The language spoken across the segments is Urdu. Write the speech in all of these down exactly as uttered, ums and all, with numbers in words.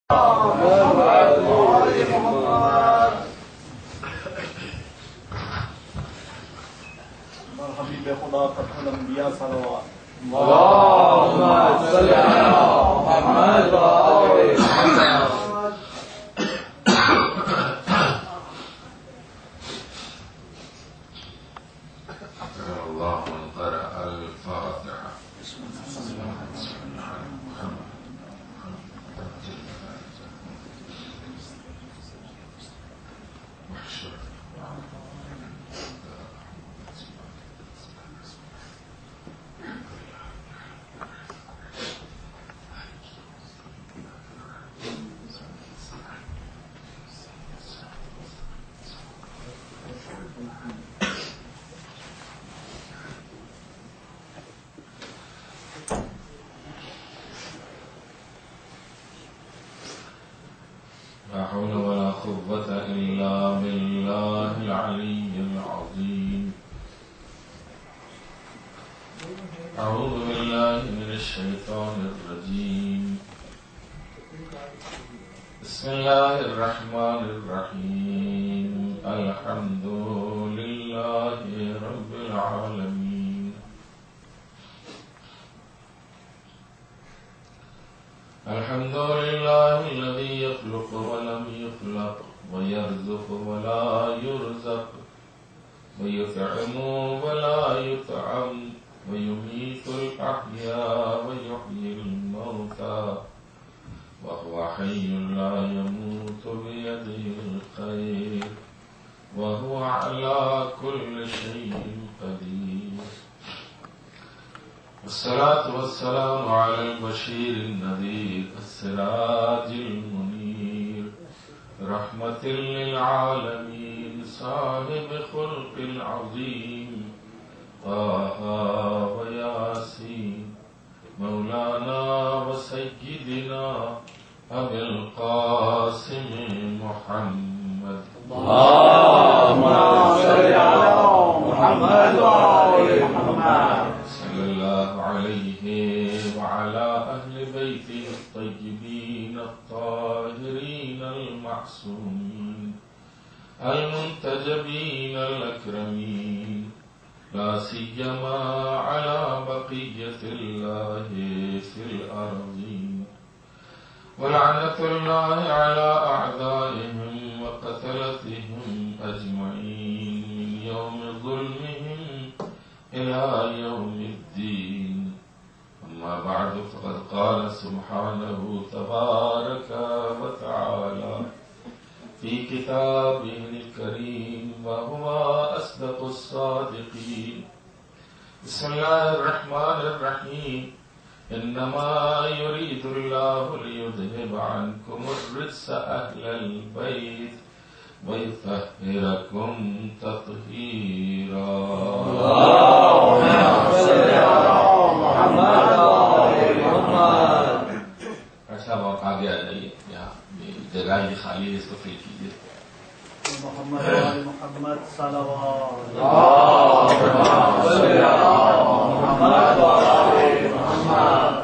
حبیب خدا فتح الانبیاء صلوات اللهم صل على محمد وآل محمد. الله من قرأ الفاتحة لا حول ولا قوة إلا بالله العلي العظيم. أعوذ بالله من الشيطان الرجيم. بسم الله الرحمن الرحيم. الحمد لله رب العالمين. الحمد لله الذي يخلق ولم يخلق ويرزق ولا يرزق ويطعم ولا يطعم ويميت الأحياء ويحيي الموتى وهو حي لا يموت بيده الخير وهو على كل شيء قدير. والصلاة والسلام على البشير النذير السراج المنير رحمة للعالمين صاحب خلق عظيم طه وياسين مولانا وسيدنا أبي القاسم محمد. اللهم صل على محمد وآل محمد. صلى الله عليه وعلى أهل بيته الطيبين الطاهرين المعصومين المنتجبين الأكرمين لا سيما على بقية الله في الأرضين. ولعنة الله على أعدائهم وقتلتهم أجمعين من يوم ظلمهم إلى يوم الدين. أما بعد فقد قال سبحانه تبارك وتعالى في كتابه الكريم وهو أصدق الصادقين. بسم الله الرحمن الرحيم. إنما يريد الله ليذهب عنكم الرجس أهل البيت ويطهركم تطهيرا. اللهم صل على محمد وآل محمد. اچھا آپ آگے آ جائیے، یہاں جگہ ہی خالی ہے، اس کو فل کیجیے. محمد وآل محمد صلوات. اللهم صل على محمد وآل محمد.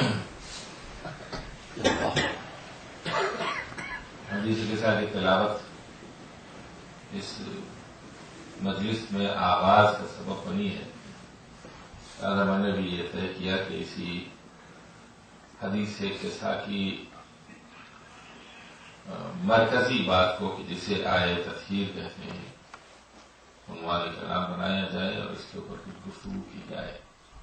حدیث کے ساتھ ایک تلاوت اس مجلس میں آغاز کا سبب بنی ہے. لہٰذا میں نے بھی یہ طے کیا کہ اسی حدیث قصہ کی مرکزی بات کو کہ جسے آئے تطہیر کہتے ہیں عنوان کلام بنایا جائے اور اس کے اوپر کچھ گفتگو کی جائے.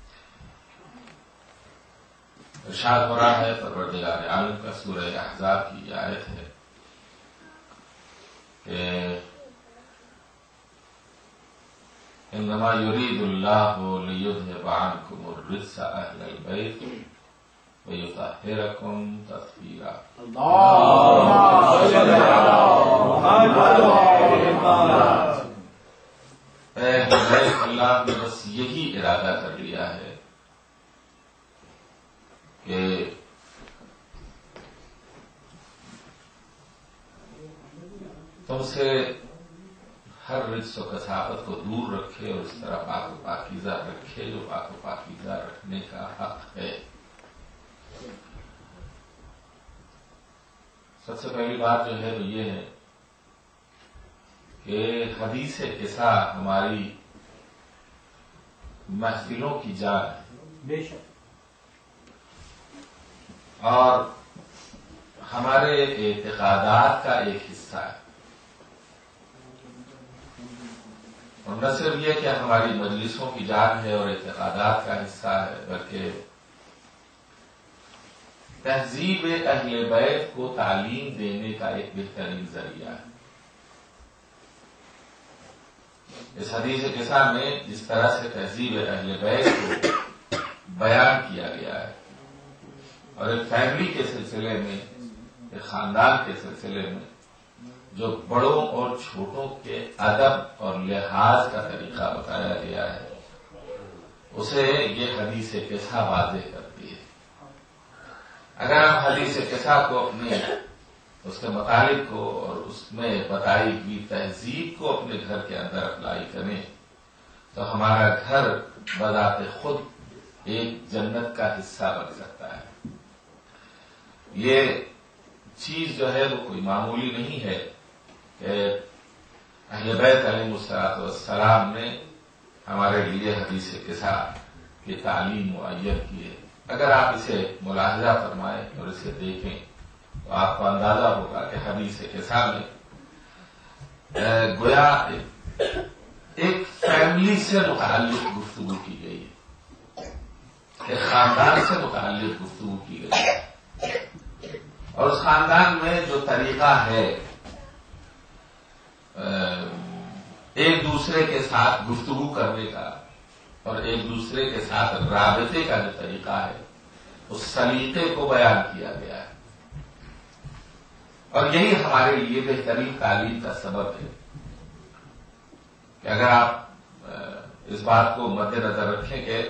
ارشاد ہو رہا ہے پروردگار عالم کا سورہ احزاب کی یہ آیت ہے کہ انما يريد الله ليذهب عنكم الرجس اهل البيت ويطهركم تطهيرا. اللهم صل على محمد وآل محمد. اے حضرت اللہ نے بس یہی ارادہ کر لیا ہے کہ تم سے ہر رجس و کثافت کو دور رکھے اور اس طرح پاک و پاکیزہ رکھے جو پاک و پاکیزہ رکھنے کا حق ہے. سب سے پہلی بات جو ہے وہ یہ ہے کہ حدیث قصہ ہماری محفلوں کی جان ہے، بے شک، اور ہمارے اعتقادات کا ایک حصہ ہے، اور نہ صرف یہ کہ ہماری مجلسوں کی جان ہے اور اعتقادات کا حصہ ہے، بلکہ تہذیب اہل بیت کو تعلیم دینے کا ایک بہترین ذریعہ ہے۔ اس حدیث قصہ میں جس طرح سے تہذیب اہل بیت کو بیان کیا گیا ہے، اور ایک فیملی کے سلسلے میں، ایک خاندان کے سلسلے میں جو بڑوں اور چھوٹوں کے ادب اور لحاظ کا طریقہ بتایا گیا ہے، اسے یہ حدیث قصہ واضح کرتی ہے۔ اگر ہم حدیث قصہ کو اپنے اس کے مطالب کو اور اس میں بتائی ہوئی تہذیب کو اپنے گھر کے اندر اپلائی کریں تو ہمارا گھر بذات خود ایک جنت کا حصہ بن سکتا ہے۔ یہ چیز جو ہے وہ کوئی معمولی نہیں ہے کہ اہل بیت علیہ الصلوۃ والسلام نے ہمارے لیے حدیث قصہ کی تعلیم معین کی ہے۔ اگر آپ اسے ملاحظہ فرمائیں اور اسے دیکھیں تو آپ کو اندازہ ہوگا کہ حدیث قصہ میں گویا ایک فیملی سے متعلق گفتگو کی گئی ہے، ایک خاندان سے متعلق گفتگو کی گئی ہے، اور اس خاندان میں جو طریقہ ہے ایک دوسرے کے ساتھ گفتگو کرنے کا اور ایک دوسرے کے ساتھ رابطے کا جو طریقہ ہے، اس سلیقے کو بیان کیا گیا ہے، اور یہی ہمارے لیے بہترین تعلیم کا سبب ہے کہ اگر آپ اس بات کو مد نظر رکھیں کہ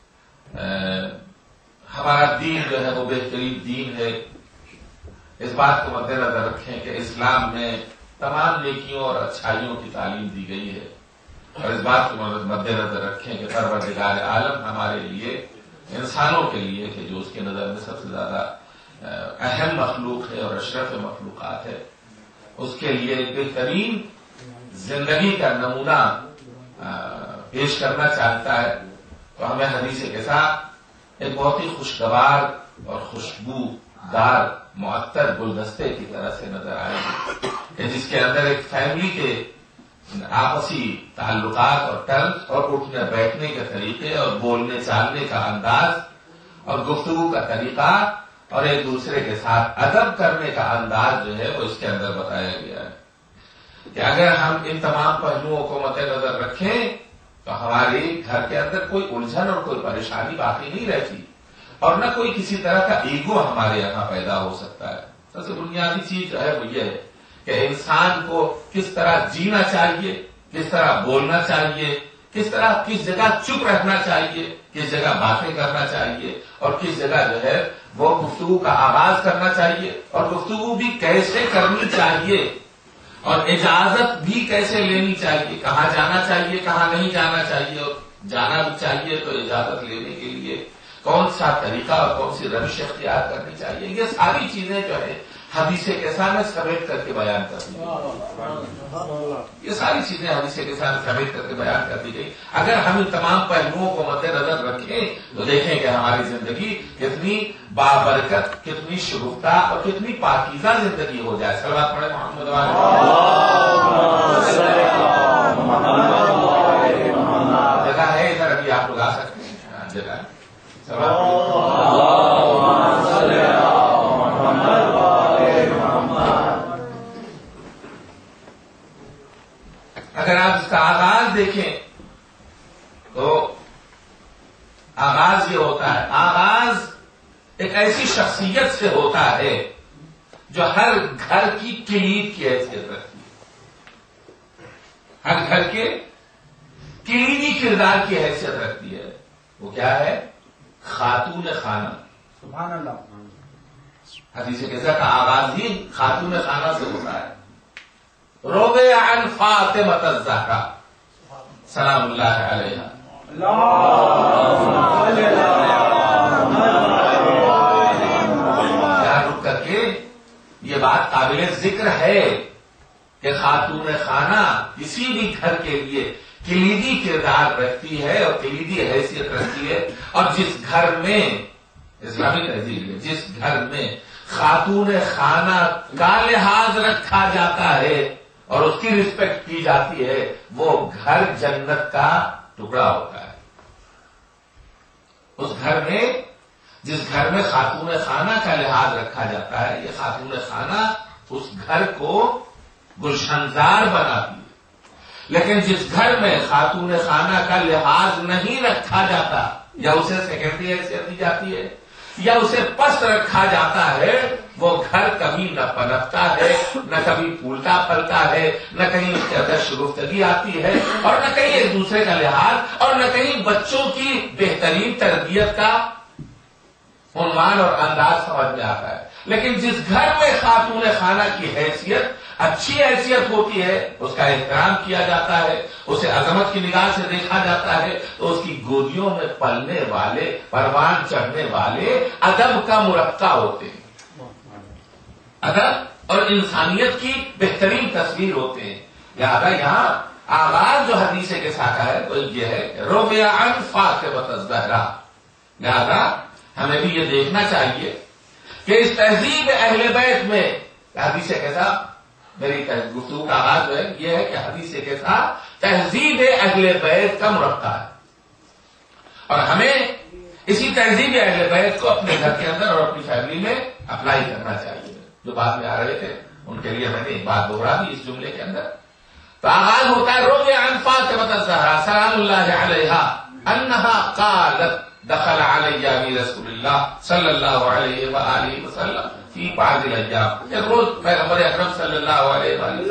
ہمارا دین جو ہے وہ بہترین دین ہے، اس بات کو مد نظر رکھیں کہ اسلام میں تمام نیکیوں اور اچھائیوں کی تعلیم دی گئی ہے، اور اس بات کو مد نظر رکھیں کہ پروردگار عالم ہمارے لیے، انسانوں کے لیے کہ جو اس کی نظر میں سب سے زیادہ اہم مخلوق ہے اور اشرف مخلوقات ہے، اس کے لیے بہترین زندگی کا نمونہ پیش کرنا چاہتا ہے، تو ہمیں حدیث کے ساتھ ایک بہت ہی خوشگوار اور خوشبو دار معطر گلدستے کی طرح سے نظر آئے گی کہ جس کے اندر ایک فیملی کے آپسی تعلقات اور ٹرمز اور اٹھنے بیٹھنے کے طریقے اور بولنے چالنے کا انداز اور گفتگو کا طریقہ اور ایک دوسرے کے ساتھ ادب کرنے کا انداز جو ہے وہ اس کے اندر بتایا گیا ہے کہ اگر ہم ان تمام پہلوؤں کو مد نظر رکھیں تو ہمارے گھر کے اندر کوئی الجھن اور کوئی پریشانی باقی نہیں رہتی، اور نہ کوئی کسی طرح کا ایگو ہمارے یہاں پیدا ہو سکتا ہے۔ سب سے بنیادی چیز جو ہے وہ یہ ہے کہ انسان کو کس طرح جینا چاہیے، کس طرح بولنا چاہیے، کس طرح کس جگہ چپ رہنا چاہیے، کس جگہ باتیں کرنا چاہیے، اور کس جگہ جو ہے وہ گفتگو کا آغاز کرنا چاہیے، اور گفتگو بھی کیسے کرنی چاہیے، اور اجازت بھی کیسے لینی چاہیے، کہاں جانا چاہیے، کہاں نہیں جانا چاہیے، اور جانا بھی چاہیے تو اجازت لینے کے لیے کون سا طریقہ اور کون سی روش اختیار کرنی چاہیے، یہ ساری چیزیں جو ہے حدیث قصہ میں سمیٹ کر کے بیان کر دی گئی، یہ ساری چیزیں حدیث قصہ میں سمیٹ کر کے بیان کر دی گئی۔ اگر ہم ان تمام پہلوؤں کو مد نظر رکھیں تو دیکھیں کہ ہماری زندگی کتنی بابرکت، کتنی شگفتہ اور کتنی پاکیزہ زندگی ہو جائے۔ صلوات پڑھیں محمد جگہ ہے ادھر، ابھی آپ لوگ آ سکتے ہیں، جگہ ہے۔ اگر آپ اس کا آغاز دیکھیں تو آغاز یہ ہوتا ہے، آغاز ایک ایسی شخصیت سے ہوتا ہے جو ہر گھر کی کلید کی حیثیت رکھتی ہے، ہر گھر کے کلیدی کردار کی حیثیت رکھتی ہے۔ وہ کیا ہے؟ خاتون خانہ۔ سبحان اللہ۔ حدیث قصہ کا آغاز ہی خاتون خانہ سے ہوتا ہے۔ روی عن فاطمۃ الزہرا سلام اللہ علیہا، یہاں رک کر کے یہ بات قابل ذکر ہے کہ خاتون خانہ کسی بھی گھر کے لیے کلیدی کردار رکھتی ہے اور کلیدی حیثیت رکھتی ہے، اور جس گھر میں اسلامی تہذیب ہے، جس گھر میں خاتون خانہ کا لحاظ رکھا جاتا ہے اور اس کی رسپیکٹ کی جاتی ہے، وہ گھر جنت کا ٹکڑا ہوتا ہے۔ اس گھر میں، جس گھر میں خاتون خانہ کا لحاظ رکھا جاتا ہے، یہ خاتون خانہ اس گھر کو گلشنزار بناتی ہے۔ لیکن جس گھر میں خاتون خانہ کا لحاظ نہیں رکھا جاتا، یا اسے سیکنڈری حیثیت دی جاتی ہے، یا اسے پست رکھا جاتا ہے، وہ گھر کبھی نہ پنپتا ہے، نہ کبھی پھولتا پھلتا ہے، نہ کہیں اس کے اندر شگفتگی آتی ہے، اور نہ کہیں ایک دوسرے کا لحاظ، اور نہ کہیں بچوں کی بہترین تربیت کا عنوان اور انداز سمجھ میں آتا ہے۔ لیکن جس گھر میں خاتون خانہ کی حیثیت اچھی حیثیت ہوتی ہے، اس کا احترام کیا جاتا ہے، اسے عظمت کی نگاہ سے دیکھا جاتا ہے، تو اس کی گودیوں میں پلنے والے، پروان چڑھنے والے ادب کا مرقع ہوتے ہیں، ادب اور انسانیت کی بہترین تصویر ہوتے ہیں۔ لہذا یہاں آغاز جو حدیث کے ساتھ ہے تو یہ ہے روی عن فاطمۃ الزہرا۔ لہذا ہمیں بھی یہ دیکھنا چاہیے کہ اس تہذیب اہل بیت میں حدیث کے ساتھ، میری گفتگو کا آغاز جو ہے یہ ہے کہ حدیث کے ساتھ تہذیب اہل بیت کا مرقع ہے، اور ہمیں اسی تہذیب اہل بیت کو اپنے گھر کے اندر اور اپنی فیملی میں اپلائی کرنا چاہیے۔ جو بعد میں آ رہے تھے ان کے لیے میں نے ایک بات دوہرا دی اس جملے کے اندر۔ تو آغاز ہوتا ہے روی عن فاطمۃ الزہرا سلام اللہ علیہا انہا قالت دخل علی ابی رسول اللہ صلی اللہ علیہ وآلہ وسلم فی بعض الایام۔ ایک روز پیغمبر اکرم صلی اللہ علیہ وآلہ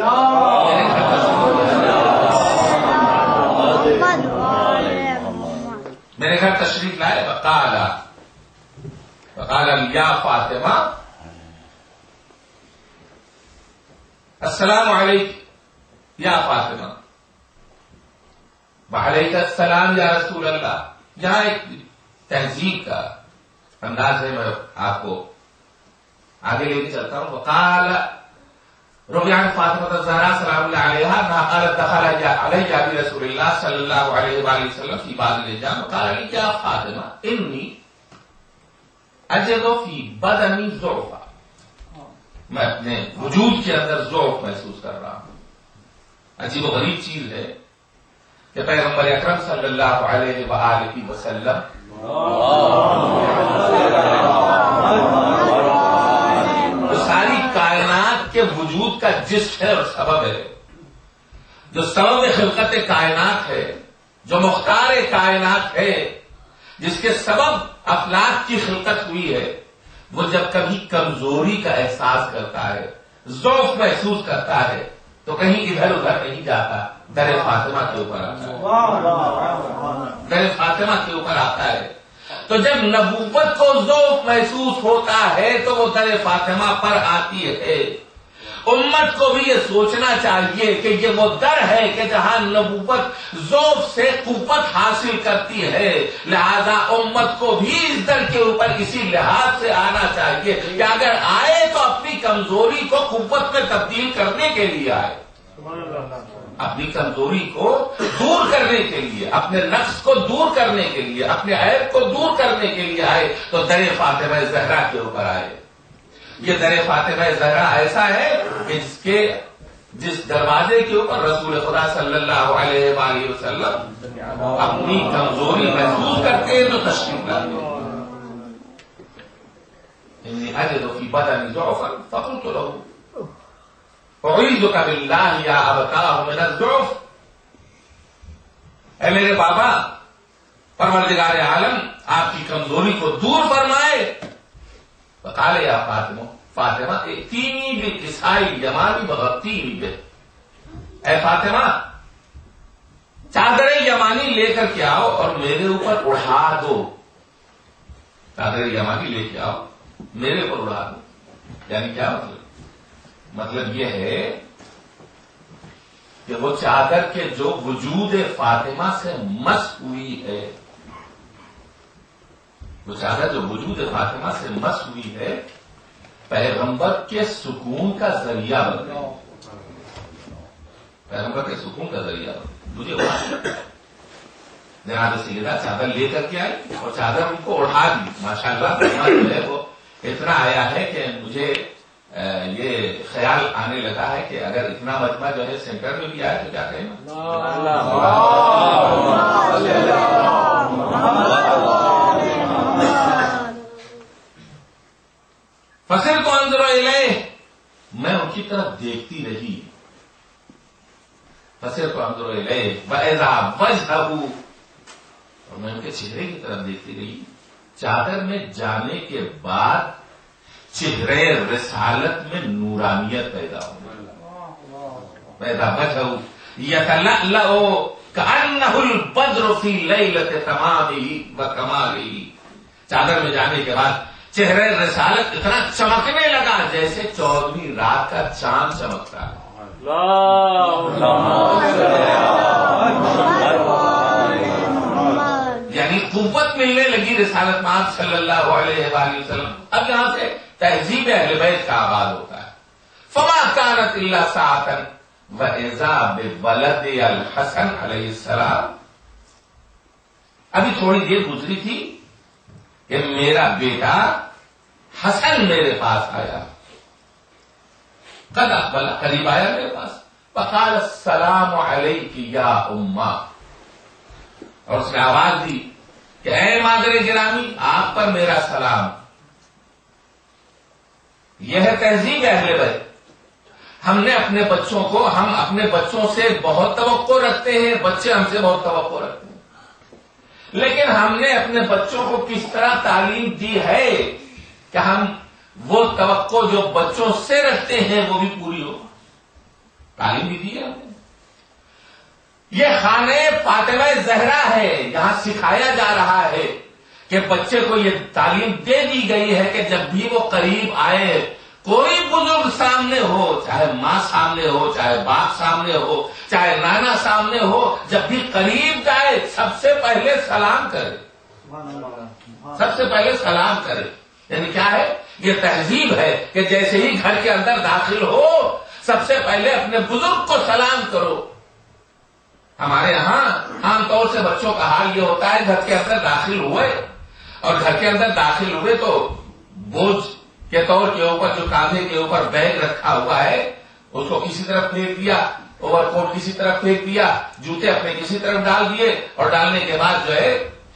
وسلم میرے گھر تشریف لائے، وقال وقال یا فاطمہ السلام علیکم یا فاطمہ، وعلیک السلام یا رسول اللہ۔ یہاں ایک تہذیب کا انداز ہے، میں آپ کو آگے لے کے چلتا ہوں۔ وقال روی عن فاطمۃ الزہرا سلام اللہ علیہا انہا قالت دخل علی ابی رسول اللہ صلی اللہ علیہ وآلہ وسلم فی بعض الایام وقال لی یا فاطمہ انی اجد فی بدنی ضعفا، میں اپنے وجود کے اندر ضعف محسوس کر رہا ہوں۔ عجیب و غریب چیز ہے کہ پیغمبر اکرم صلی اللہ علیہ وآلہ وسلم جو ساری کائنات کے وجود کا جسم ہے اور سبب ہے، جو سبب خلقت کائنات ہے، جو مختار کائنات ہے، جس کے سبب افلاک کی خلقت ہوئی ہے، وہ جب کبھی کمزوری کا احساس کرتا ہے، ضعف محسوس کرتا ہے، تو کہیں ادھر ادھر نہیں جاتا، در فاطمہ کے اوپر آتا ہے، در فاطمہ کے اوپر آتا ہے۔ تو جب نبوت کو ذوق محسوس ہوتا ہے تو وہ در فاطمہ پر آتی ہے۔ امت کو بھی یہ سوچنا چاہیے کہ یہ وہ در ہے کہ جہاں نبوت ذوق سے قوت حاصل کرتی ہے، لہذا امت کو بھی اس در کے اوپر اسی لحاظ سے آنا چاہیے کہ اگر آئے تو اپنی کمزوری کو قوت میں تبدیل کرنے کے لیے آئے، اپنی کمزوری کو دور کرنے کے لیے، اپنے نقص کو دور کرنے کے لیے، اپنے عیب کو دور کرنے کے لیے آئے تو در فاطمہ زہرا کے اوپر آئے۔ یہ در فاطمہ زہرا ایسا ہے کہ جس کے جس دروازے کے اوپر رسول خدا صلی اللہ علیہ وآلہ وسلم اپنی کمزوری محسوس کرتے ہیں تو تشریف لاتے ہیں۔ انی اجد فی بدنی ضعفا فقلت له اعوذک باللہ یا ابتاہ من الضعف، اے میرے بابا پروردگار عالم آپ کی کمزوری کو دور فرمائے۔ فقال یا فاطمہ فاطمہ ائتینی بالکساء الیمانی وغطینی بہ، اے فاطمہ چادر یمانی لے کر کے آؤ اور میرے اوپر اڑا دو، چادر یمانی لے کے آؤ میرے اوپر اڑا دو۔ یعنی کیا مطلب؟ مطلب یہ ہے کہ وہ چادر کے جو وجود فاطمہ سے مس ہوئی ہے، وہ چادر جو وجود فاطمہ سے مس ہوئی ہے، پیغمبر کے سکون کا ذریعہ بن گئی. پیغمبر کے سکون کا ذریعہ بن گئی. مجھے جناب سیدہ چادر لے کر کے آئی اور چادر ان کو اڑا دی. ماشاء اللہ جو ہے وہ اتنا آیا ہے کہ مجھے یہ خیال آنے لگا ہے کہ اگر اتنا مجمع جو ہے سینٹر میں بھی آئے تو کیا کہیں گے. فصل کو اندر الیہ، میں ان کی طرف دیکھتی رہی. فصل کو اندر الیہ وَإِذَا وَجْهَهُ، اور میں ان کے چہرے کی طرف دیکھتی رہی. چادر میں جانے کے بعد چہرے رسالت میں نورانیت پیدا ہو گئی. پیدا وجهه يَتَلَأْلَأُ كَأَنَّهُ الْبَدْرُ فِي لَيْلَةِ تَمَامِهِ وَكَمَالِهِ. چادر میں جانے کے بعد چہرے رسالت اتنا چمکنے لگا جیسے چودہویں رات کا چاند چمکتا ہے. یعنی قوت ملنے لگی رسالت مآب صلی اللہ علیہ وآلہ وسلم. اب یہاں سے تہذیب اہل بیت کا آغاز ہوتا ہے. فما كانت الا ساعة واذا بولد الحسن علیہ السلام. ابھی تھوڑی دیر گزری تھی کہ میرا بیٹا حسن میرے پاس آیا. قد اقبل، قریب آیا میرے پاس. فقال السلام علیک یا اماں، اور اس نے آواز دی کہ اے مادر گرامی آپ پر میرا سلام. یہ ہے تہذیب اہل بیت. ہم نے اپنے بچوں کو، ہم اپنے بچوں سے بہت توقع رکھتے ہیں، بچے ہم سے بہت توقع رکھتے ہیں، لیکن ہم نے اپنے بچوں کو کس طرح تعلیم دی ہے کہ ہم وہ توقع جو بچوں سے رکھتے ہیں وہ بھی پوری ہو. تعلیم بھی دی ہے ہم نے. یہ خانہ فاطمہ زہرا ہے، یہاں سکھایا جا رہا ہے کہ بچے کو یہ تعلیم دے دی گئی ہے کہ جب بھی وہ قریب آئے، کوئی بزرگ سامنے ہو، چاہے ماں سامنے ہو، چاہے باپ سامنے ہو، چاہے نانا سامنے ہو، جب بھی قریب جائے سب سے پہلے سلام کرے. سب سے پہلے سلام کرے. یعنی کیا ہے؟ یہ تہذیب ہے کہ جیسے ہی گھر کے اندر داخل ہو سب سے پہلے اپنے بزرگ کو سلام کرو. ہمارے یہاں عام طور سے بچوں کا حال یہ ہوتا ہے، گھر کے اندر داخل ہوئے اور گھر کے اندر داخل ہوئے تو بوجھ کے طور کے اوپر جو کاندھے کے اوپر بیگ رکھا ہوا ہے اس کو کسی طرف پھینک دیا، اوور کوٹ کسی طرف پھینک دیا، جوتے اپنے کسی طرف ڈال دیے، اور ڈالنے کے بعد جو ہے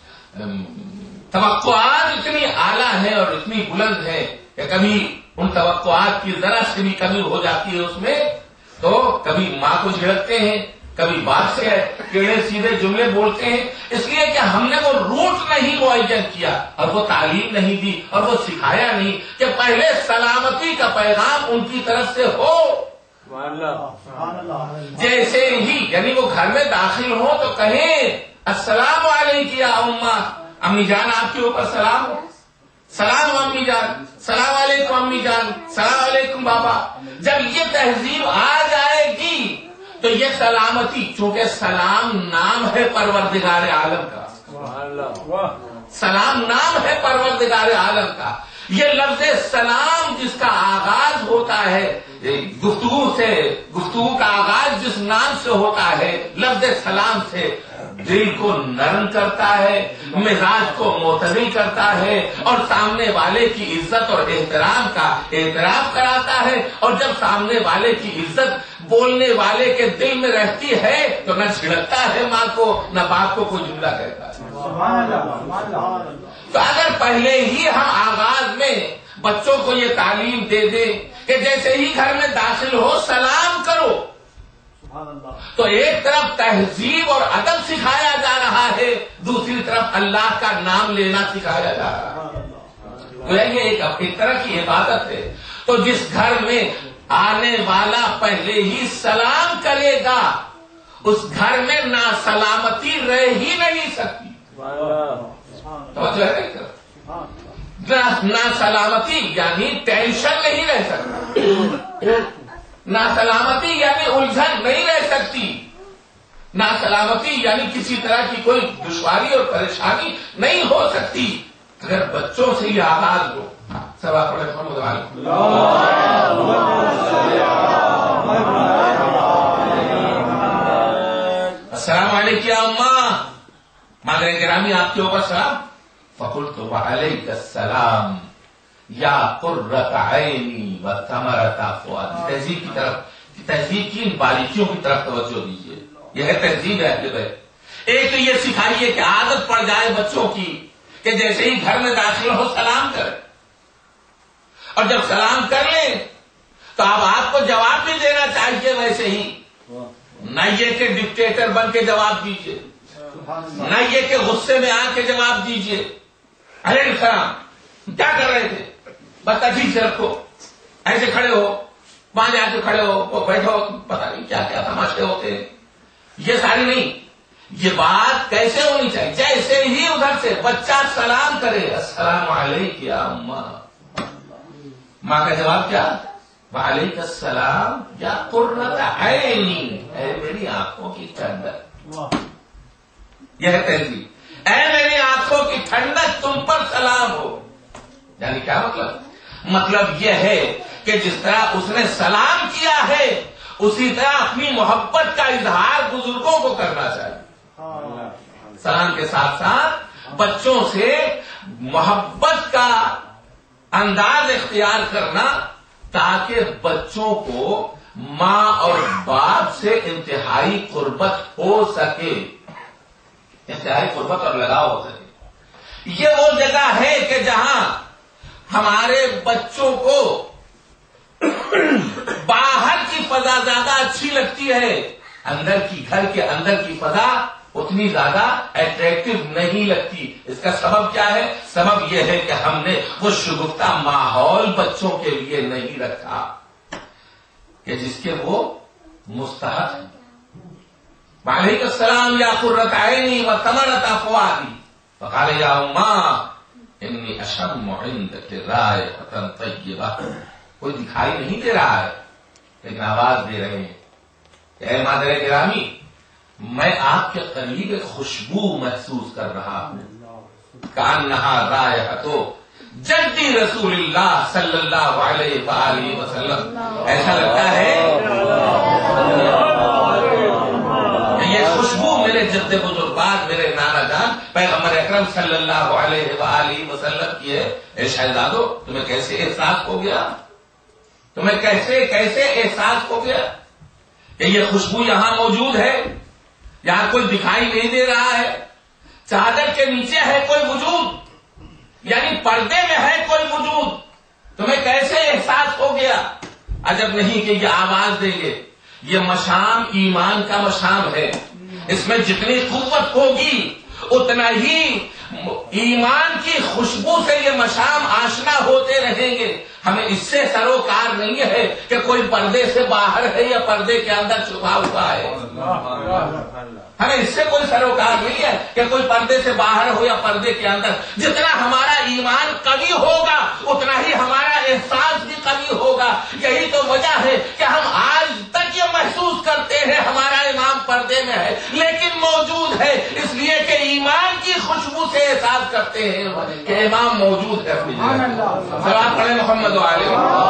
توقعات اتنی اعلیٰ ہیں اور اتنی بلند ہیں کہ کبھی ان توقعات کی ذرا سی بھی کمی ہو جاتی ہے اس میں تو کبھی ماں کو جھڑکتے ہیں، کبھی باپ سے ٹیڑھے سیدھے جملے بولتے ہیں، اس لیے کہ ہم نے وہ روٹ نہیں معین کیا اور وہ تعلیم نہیں دی اور وہ سکھایا نہیں کہ پہلے سلامتی کا پیغام ان کی طرف سے ہو. جیسے ہی یعنی وہ گھر میں داخل ہو تو کہیں السلام علیکم یا اماں، امی جان آپ کے اوپر سلام ہو. سلام امی جان، سلام علیکم امی جان، سلام علیکم بابا. جب یہ تہذیب آ جائے گی تو یہ سلامتی، چونکہ سلام نام ہے پروردگار عالم کا، سلام نام ہے پروردگار عالم کا. یہ لفظ سلام جس کا آغاز ہوتا ہے گفتگو سے، گفتگو کا آغاز جس نام سے ہوتا ہے، لفظ سلام سے دل کو نرم کرتا ہے، مزاج کو معتدل کرتا ہے اور سامنے والے کی عزت اور احترام کا اعتراف کراتا ہے. اور جب سامنے والے کی عزت بولنے والے کے دل میں رہتی ہے تو نہ چھڑکتا ہے ماں کو، نہ باپ کو کوئی جملہ کہتا ہے. تو اگر پہلے ہی ہم آغاز میں بچوں کو یہ تعلیم دے دیں کہ جیسے ہی گھر میں داخل ہو سلام کرو، تو ایک طرف تہذیب اور ادب سکھایا جا رہا ہے، دوسری طرف اللہ کا نام لینا سکھایا جا رہا ہے. یہ ایک ایک طرح کی عبادت ہے. تو جس گھر میں آنے والا پہلے ہی سلام کرے گا اس گھر میں نا سلامتی رہ ہی نہیں سکتی. نا سلامتی یعنی ٹینشن نہیں رہ سکتی، نا سلامتی یعنی الجھن نہیں رہ سکتی، نا سلامتی یعنی کسی طرح کی کوئی دشواری اور پریشانی نہیں ہو سکتی اگر بچوں سے یہ آغاز ہو. سب آپ پڑھے محمد والے السلام علیکم یا اماں، مادر گرامی آپ کے اوپر سلام. فقلت وعلیک السلام یا قرۃ عینی و ثمرۃ فؤادی. تہذیب کی طرف، تہذیب کی ان باریکیوں کی طرف توجہ دیجیے. یہ ہے تہذیب ہے اہل بیت. ایک تو یہ سکھائیے کہ عادت پڑ جائے بچوں کی کہ جیسے ہی گھر میں داخل ہو سلام کرے، اور جب سلام کر لیں تو اب آپ کو جواب بھی دینا چاہیے ویسے ہی. نہ یہ کہ ڈکٹیٹر بن کے جواب دیجیے، نہ یہ کہ غصے میں آ کے جواب دیجیے. ارے السلام، کیا کر رہے تھے؟ بس ٹھیک سے رکھو، ایسے کھڑے ہو، وہاں جا کے کھڑے ہو، وہ بیٹھو، پتا نہیں کیا کیا تماشے ہوتے ہیں. یہ ساری نہیں. یہ بات کیسے ہونی چاہیے؟ جیسے ہی ادھر سے بچہ سلام کرے، السلام علیکم یا اماں، ماں کا جواب کیا؟ وعلیکم السلام یا قرۃ عینی، اے میری آنکھوں کی ٹھنڈک. یہ ہے تہذیب. اے میری آنکھوں کی ٹھنڈک، تم پر سلام ہو. یعنی کیا مطلب؟ مطلب یہ ہے کہ جس طرح اس نے سلام کیا ہے اسی طرح اپنی محبت کا اظہار بزرگوں کو کرنا چاہیے. سلام کے ساتھ ساتھ بچوں سے محبت کا انداز اختیار کرنا تاکہ بچوں کو ماں اور باپ سے انتہائی قربت ہو سکے، انتہائی قربت اور لگاؤ ہو سکے. یہ وہ جگہ ہے کہ جہاں ہمارے بچوں کو باہر کی فضا زیادہ اچھی لگتی ہے، اندر کی، گھر کے اندر کی فضا اتنی زیادہ اٹریکٹو نہیں لگتی. اس کا سبب کیا ہے؟ سبب یہ ہے کہ ہم نے وہ شگفتہ ماحول بچوں کے لیے نہیں رکھا کہ جس کے وہ مستحق ہیں. وعلیکم السلام یا قرۃ عینی و ثمرۃ فؤادی. فقال یا اماں انی اشم عندک رائحۃ طیبہ. کوئی دکھائی نہیں دے رہا ہے لیکن آواز دے رہے ہیں کہ اے مادر گرامی، میں آپ کے قریب ایک خوشبو محسوس کر رہا ہوں. کانہا رائحۃ جدی رسول اللہ صلی اللہ علیہ وآلہ وسلم. ایسا لگتا ہے کہ یہ خوشبو میرے جد بزرگوار، میرے نانا جان پیغمبر اکرم صلی اللہ علیہ وآلہ وسلم کی ہے. اے شہزادو، تمہیں کیسے احساس ہو گیا؟ تمہیں کیسے کیسے احساس ہو گیا کہ یہ خوشبو یہاں موجود ہے؟ یہاں کوئی دکھائی نہیں دے رہا ہے، چادر کے نیچے ہے کوئی وجود، یعنی پردے میں ہے کوئی وجود. تمہیں کیسے احساس ہو گیا؟ عجب نہیں کہ یہ آواز دیں گے. یہ مشام ایمان کا مشام ہے. اس میں جتنی قوت ہوگی اتنا ہی ایمان کی خوشبو سے یہ مشام آشنا ہوتے رہیں گے. ہمیں اس سے سروکار نہیں ہے کہ کوئی پردے سے باہر ہے یا پردے کے اندر چھپا ہوا ہے. ہمیں اس سے کوئی سروکار نہیں ہے کہ کوئی پردے سے باہر ہو یا پردے کے اندر. جتنا ہمارا ایمان قوی ہوگا اتنا ہی ہمارا احساس بھی قوی ہوگا. یہی تو وجہ ہے کہ ہم آج تک یہ محسوس کرتے ہیں ہمارا امام پردے میں ہے لیکن موجود ہے، اس لیے کہ ایمان کی خوشبو سے احساس کرتے ہیں کہ امام موجود ہے. سلام پڑھیں محمد وعلیہ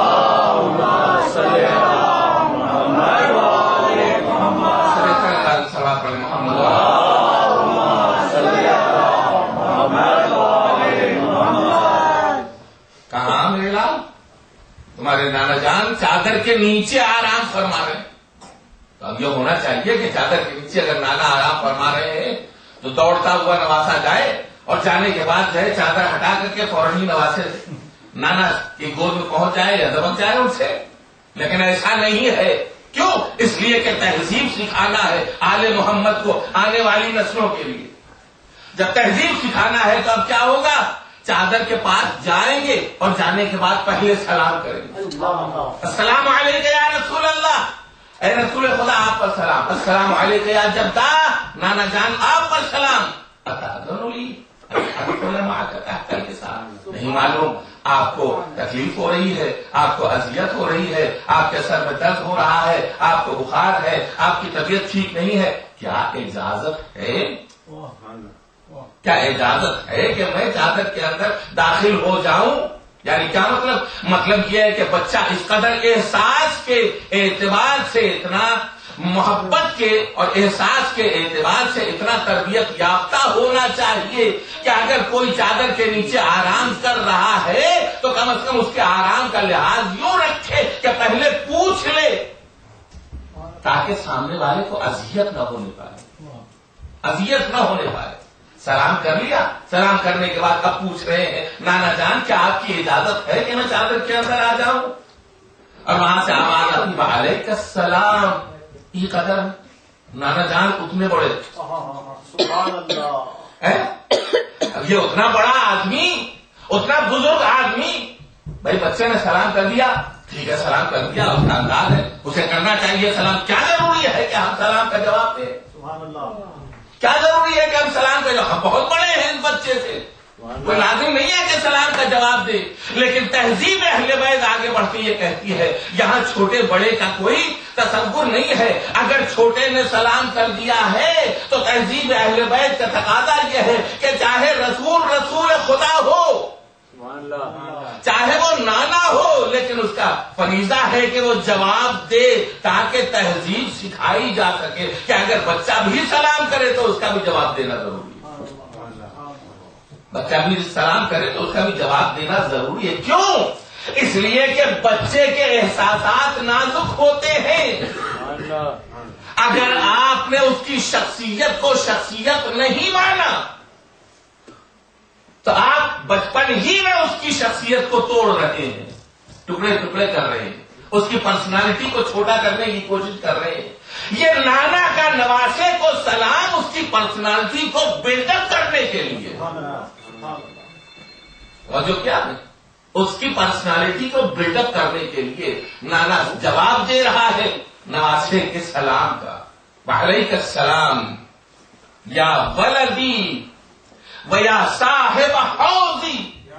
کہاں میرے لال؟ تمہارے نانا جان چادر کے نیچے آرام فرما رہے ہیں. تو اب یہ ہونا چاہیے کہ چادر کے نیچے اگر نانا آرام فرما رہے ہیں تو دوڑتا ہوا نواسا جائے اور جانے کے بعد جو ہے چادر ہٹا کر کے فوراً نواسے نانا کی گود میں پہنچ جائے یا دبک جائے ان سے. لیکن ایسا نہیں ہے. کیوں؟ اس لیے کہ تہذیب سکھانا ہے آل محمد کو، آنے والی نسلوں کے لیے. جب تہذیب سکھانا ہے تو اب کیا ہوگا؟ چادر کے پاس جائیں گے اور جانے کے بعد پہلے سلام کریں گے. السلام علیکم یا رسول اللہ، اے رسول خدا آپ پر سلام. السلام علیکم یا جدہ، نانا جان آپ پر سلام. کے ساتھ نہیں معلوم آپ کو تکلیف ہو رہی ہے، آپ کو اذیت ہو رہی ہے، آپ کے سر میں درد ہو رہا ہے، آپ کو بخار ہے، آپ کی طبیعت ٹھیک نہیں ہے. کیا اجازت ہے؟ کیا اجازت ہے کہ میں چادر کے اندر داخل ہو جاؤں یعنی کیا مطلب؟ مطلب یہ ہے کہ بچہ اس قدر احساس کے اعتبار سے اتنا محبت کے اور احساس کے اعتبار سے اتنا تربیت یافتہ ہونا چاہیے کہ اگر کوئی چادر کے نیچے آرام کر رہا ہے تو کم از کم اس کے آرام کا لحاظ یوں رکھے کہ پہلے پوچھ لے، تاکہ سامنے والے کو اذیت نہ ہونے پائے، اذیت نہ ہونے پائے۔ سلام کر لیا، سلام کرنے کے بعد اب پوچھ رہے ہیں نانا جان کیا آپ کی اجازت ہے کہ میں چادر کے اندر آ جاؤں؟ اور وہاں سے آواز وعلیکم السلام، یہ قدر نانا جان اتنے بڑے سبحان اللہ، اب یہ اتنا بڑا آدمی، اتنا بزرگ آدمی، بھائی بچے نے سلام کر دیا، ٹھیک ہے سلام کر دیا، اس کا انداز ہے اسے کرنا چاہیے سلام۔ کیا ضروری ہے کہ ہم سلام کا جواب دیں؟ سبحان اللہ، کیا ضروری ہے کہ ہم سلام کا جواب؟ ہم بہت بڑے ہیں اس بچے سے، کوئی لازم نہیں ہے کہ سلام کا جواب دے، لیکن تہذیب اہل بیت آگے بڑھتی یہ کہتی ہے یہاں چھوٹے بڑے کا کوئی تصور نہیں ہے۔ اگر چھوٹے نے سلام کر دیا ہے تو تہذیب اہل بیت کا تقاضا یہ ہے کہ چاہے رسول رسول خدا ہو، چاہے وہ نانا ہو، لیکن اس کا فریضہ ہے کہ وہ جواب دے تاکہ تہذیب سکھائی جا سکے کہ اگر بچہ بھی سلام کرے تو اس کا بھی جواب دینا ضروری ہے، بچہ بھی سلام کرے تو اس کا بھی جواب دینا ضروری ہے۔ کیوں؟ اس لیے کہ بچے کے احساسات نازک ہوتے ہیں۔ اگر آپ نے اس کی شخصیت کو شخصیت نہیں مانا تو آپ بچپن ہی میں اس کی شخصیت کو توڑ رہے ہیں، ٹکڑے ٹکڑے کر رہے ہیں، اس کی پرسنالٹی کو چھوٹا کرنے کی کوشش کر رہے ہیں۔ یہ نانا کا نواسے کو سلام اس کی پرسنالٹی کو بلڈ اپ کرنے کے لیے، اور جو کیا ہے اس کی پرسنالٹی کو بلڈ اپ کرنے کے لیے نانا جواب دے رہا ہے نواسے کے سلام کا، وعلیکم السلام یا ولدی ویا صاحب حوضی،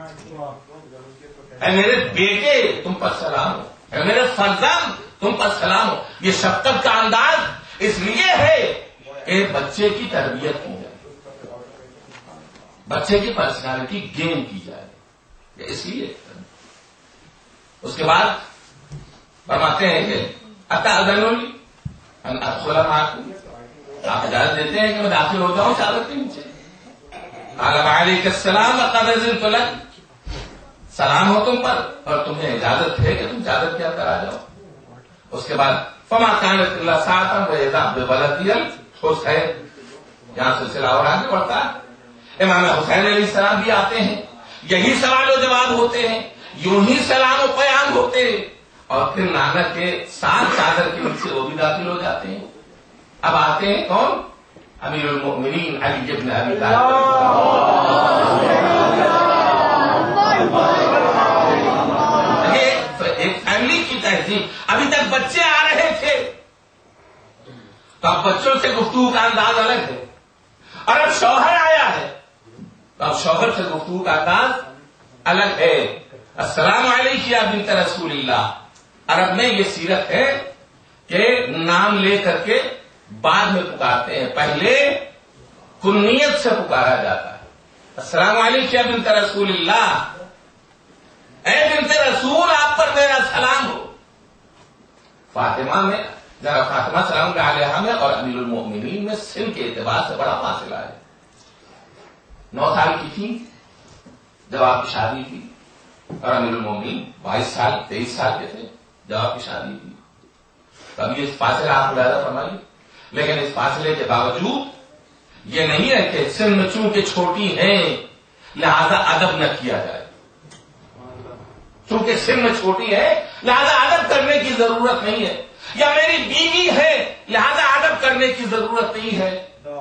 اے میرے بیٹے تم پر سلام ہو، اے میرے فرزند تم پر سلام ہو۔ یہ شفقت کا انداز اس لیے ہے کہ بچے کی تربیت کی جائے، بچے کی پرسنالٹی گین کی جائے، اس لیے۔ اس کے بعد فرماتے ہیں کہ اتأذنونی ان ادخل معکم، آپ اجازت دیتے ہیں کہ میں داخل ہو جاؤں چادر کے نیچے؟ قال وعلیکم السلام وقد اذنت لک، سلام ہو تم پر اور تمہیں اجازت ہے کہ تم چادر کے اندر آ جاؤ۔ اس کے بعد فما كانت الا ساعة واذا بولدی الحسین، یہاں سلسلہ اور آگے بڑھتا ہے۔ امام حسین علیہ السلام بھی آتے ہیں، یہی سوال و جواب ہوتے ہیں، یوں ہی سلام و قیام ہوتے ہیں، اور پھر نانا کے ساتھ چادر کے نیچے وہ بھی داخل ہو جاتے ہیں۔ اب آتے ہیں کون؟ امیر المؤمنین علی بن ابی طالب۔ ایک فیملی کی تہذیب، ابھی تک بچے آ رہے تھے تو اب بچوں سے گفتگو کا انداز الگ ہے، اور اب شوہر آیا ہے تو اب شوہر سے گفتگو کا انداز الگ ہے۔ السلام علیکم یا بنت رسول اللہ، عرب میں یہ سیرت ہے کہ نام لے کر کے بعد میں پکارتے ہیں، پہلے کنیت سے پکارا جاتا ہے۔ السلام علیکم یا بنت رسول اللہ، اے بنت رسول آپ پر میرا سلام ہو۔ فاطمہ میں ذرا فاطمہ سلام علیہا میں اور امیر المؤمنین میں سن کے اعتبار سے بڑا فاصلہ ہے۔ نو سال کی تھی جب آپ کی شادی تھی، اور امیر المؤمنین بائیس سال تیئیس سال کے تھے جب آپ کی شادی تھی، تب یہ فاصلہ آپ ملاحظہ فرمائیے۔ لیکن اس فاصلے کے باوجود یہ نہیں ہے کہ سن میں چونکہ چھوٹی ہیں لہذا ادب نہ کیا جائے، چونکہ سن میں چھوٹی ہے لہذا ادب کرنے کی ضرورت نہیں ہے، یا میری بیوی ہے لہذا ادب کرنے کی ضرورت نہیں ہے۔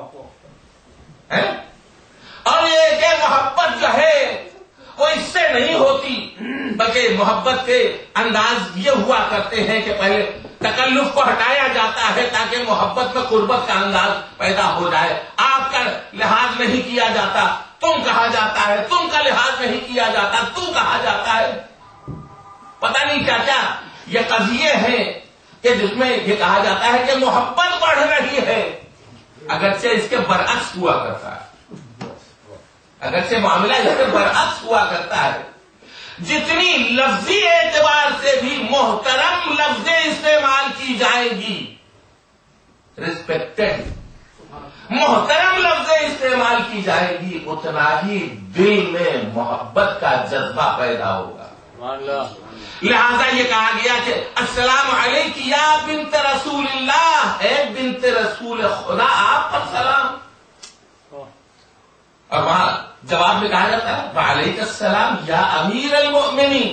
اور یہ کہ محبت جو ہے وہ اس سے نہیں ہوتی، بلکہ محبت کے انداز یہ ہوا کرتے ہیں کہ پہلے تکلف کو ہٹایا جاتا ہے تاکہ محبت میں قربت کا انداز پیدا ہو جائے۔ آپ کا لحاظ نہیں کیا جاتا، تم کہا جاتا ہے، تم کا لحاظ نہیں کیا جاتا، تو کہا جاتا ہے، پتہ نہیں کیا کیا یہ قضیے ہیں کہ جس میں یہ کہا جاتا ہے کہ محبت بڑھ رہی ہے، اگرچہ اس کے برعکس ہوا کرتا ہے، اگرچہ معاملہ اس کے برعکس ہوا کرتا ہے، جتنی لفظی اعتبار سے بھی محترم لفظیں استعمال کی جائیں گی، ریسپیکٹڈ محترم لفظیں استعمال کی جائیں گی، اتنا ہی دل میں محبت کا جذبہ پیدا ہوگا۔ لہذا یہ کہا گیا کہ السلام علیک یا بنت رسول اللہ، اے بنت رسول خدا آپ پر سلام۔ اور وہاں جواب میں کہا جاتا ہے وعلیک السلام یا امیر المؤمنین،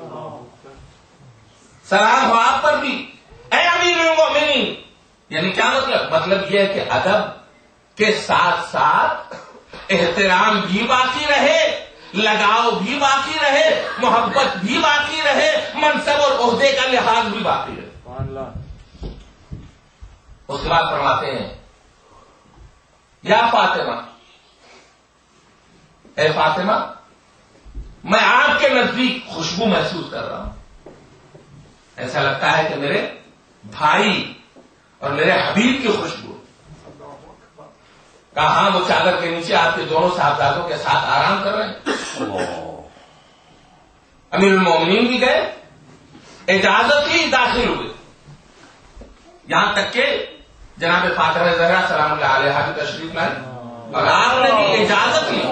سلام ہو آپ پر بھی اے امیر المؤمنین۔ یعنی کیا مطلب؟ مطلب یہ ہے کہ ادب کے ساتھ ساتھ احترام بھی باقی رہے، لگاؤ بھی باقی رہے، محبت بھی باقی رہے، منصب اور عہدے کا لحاظ بھی باقی رہے۔ اس کے بعد فرماتے ہیں یا فاطمہ، اے فاطمہ میں آپ کے نزدیک خوشبو محسوس کر رہا ہوں، ایسا لگتا ہے کہ میرے بھائی اور میرے حبیب کی خوشبو۔ کہا ہاں وہ چادر کے نیچے آپ کے دونوں صاحبزادوں کے ساتھ آرام کر رہے ہیں۔ امیر المومنین بھی گئے، اجازت ہی داخل ہوئے، یہاں تک کہ جناب فاطمہ زہرا سلام اللہ علیہا بھی تشریف لائے اور آپ نے بھی اجازت لی،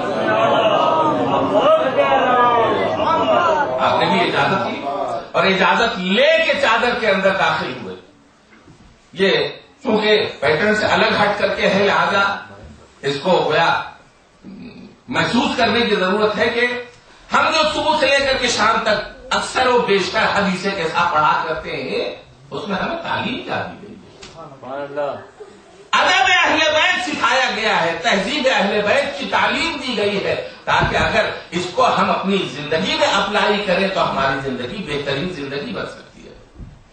آپ نے بھی اجازت لی اور اجازت لے کے چادر کے اندر داخل ہوئے۔ یہ چونکہ پیٹرن سے الگ ہٹ کر کے ہے، لہذا اس کو گویا محسوس کرنے کی ضرورت ہے کہ ہم جو صبح سے لے کر کے شام تک اکثر و بیشتر حدیثیں کے ساتھ پڑھا کرتے ہیں، اس میں ہمیں تعلیم کیا دی گئی ہے، ادب اہل بیت سکھایا گیا ہے، تہذیب اہل بیت کی تعلیم دی گئی ہے، تاکہ اگر اس کو ہم اپنی زندگی میں اپلائی کریں تو ہماری زندگی بہترین زندگی بن سکتی ہے۔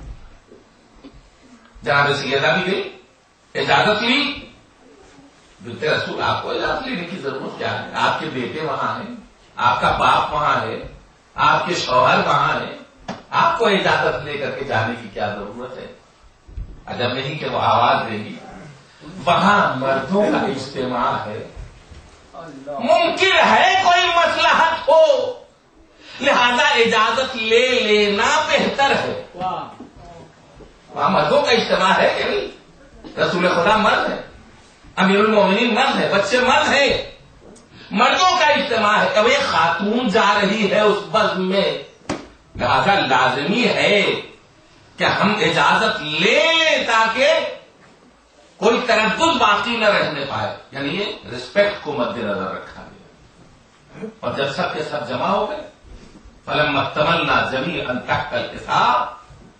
جناب سیدہ بھی گئی، اجازت لی، بنت رسول آپ کو اجازت لینے کی ضرورت کیا ہے؟ آپ کے بیٹے وہاں ہیں، آپ کا باپ وہاں ہے، آپ کے شوہر وہاں ہے، آپ کو اجازت لے کر کے جانے کی کیا ضرورت ہے؟ عجب نہیں کہ وہ آواز دے گی، وہاں مردوں کا اجتماع ہے، ممکن ہے کوئی مصلحت ہو، لہذا اجازت لے لینا بہتر ہے۔ وہاں مردوں کا اجتماع ہے کہ نہیں؟ رسول خدا مرد ہے، امیر المومنین مرد ہے، بچے مرد ہیں، مردوں کا اجتماع ہے۔ اب ایک خاتون جا رہی ہے اس بزم میں، لہذا لازمی ہے کہ ہم اجازت لے لیں تاکہ کوئی تردد باقی نہ رہنے پائے، یعنی یہ رسپیکٹ کو مد نظر رکھا گیا۔ اور جب سب کے سب جمع ہو گئے فلما اکتملنا جمیعا تحت الحساب،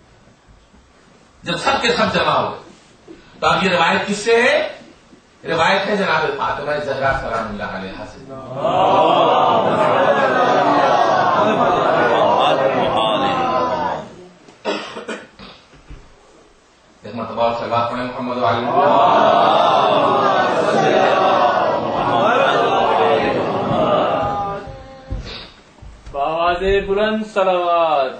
جب سب کے سب جمع ہو گئے تو اب یہ روایت کس سے ہے؟ روایت ہے جناب فاطمہ زہرا سلام اللہ علیہا سے۔ ایک مرتبہ صلوات پڑھیں محمد علی بآواز بلند صلوات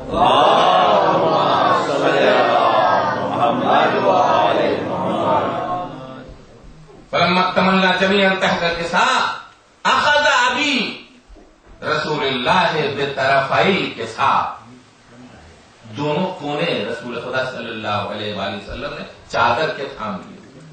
فلما اکتملنا جمیعا تحت الحساب اخذ ابی رسول اللہ بطرفی الحساب، دونوں کونے رسول خدا صلی اللہ علیہ وآلہ وسلم نے چادر کے تھام لیے،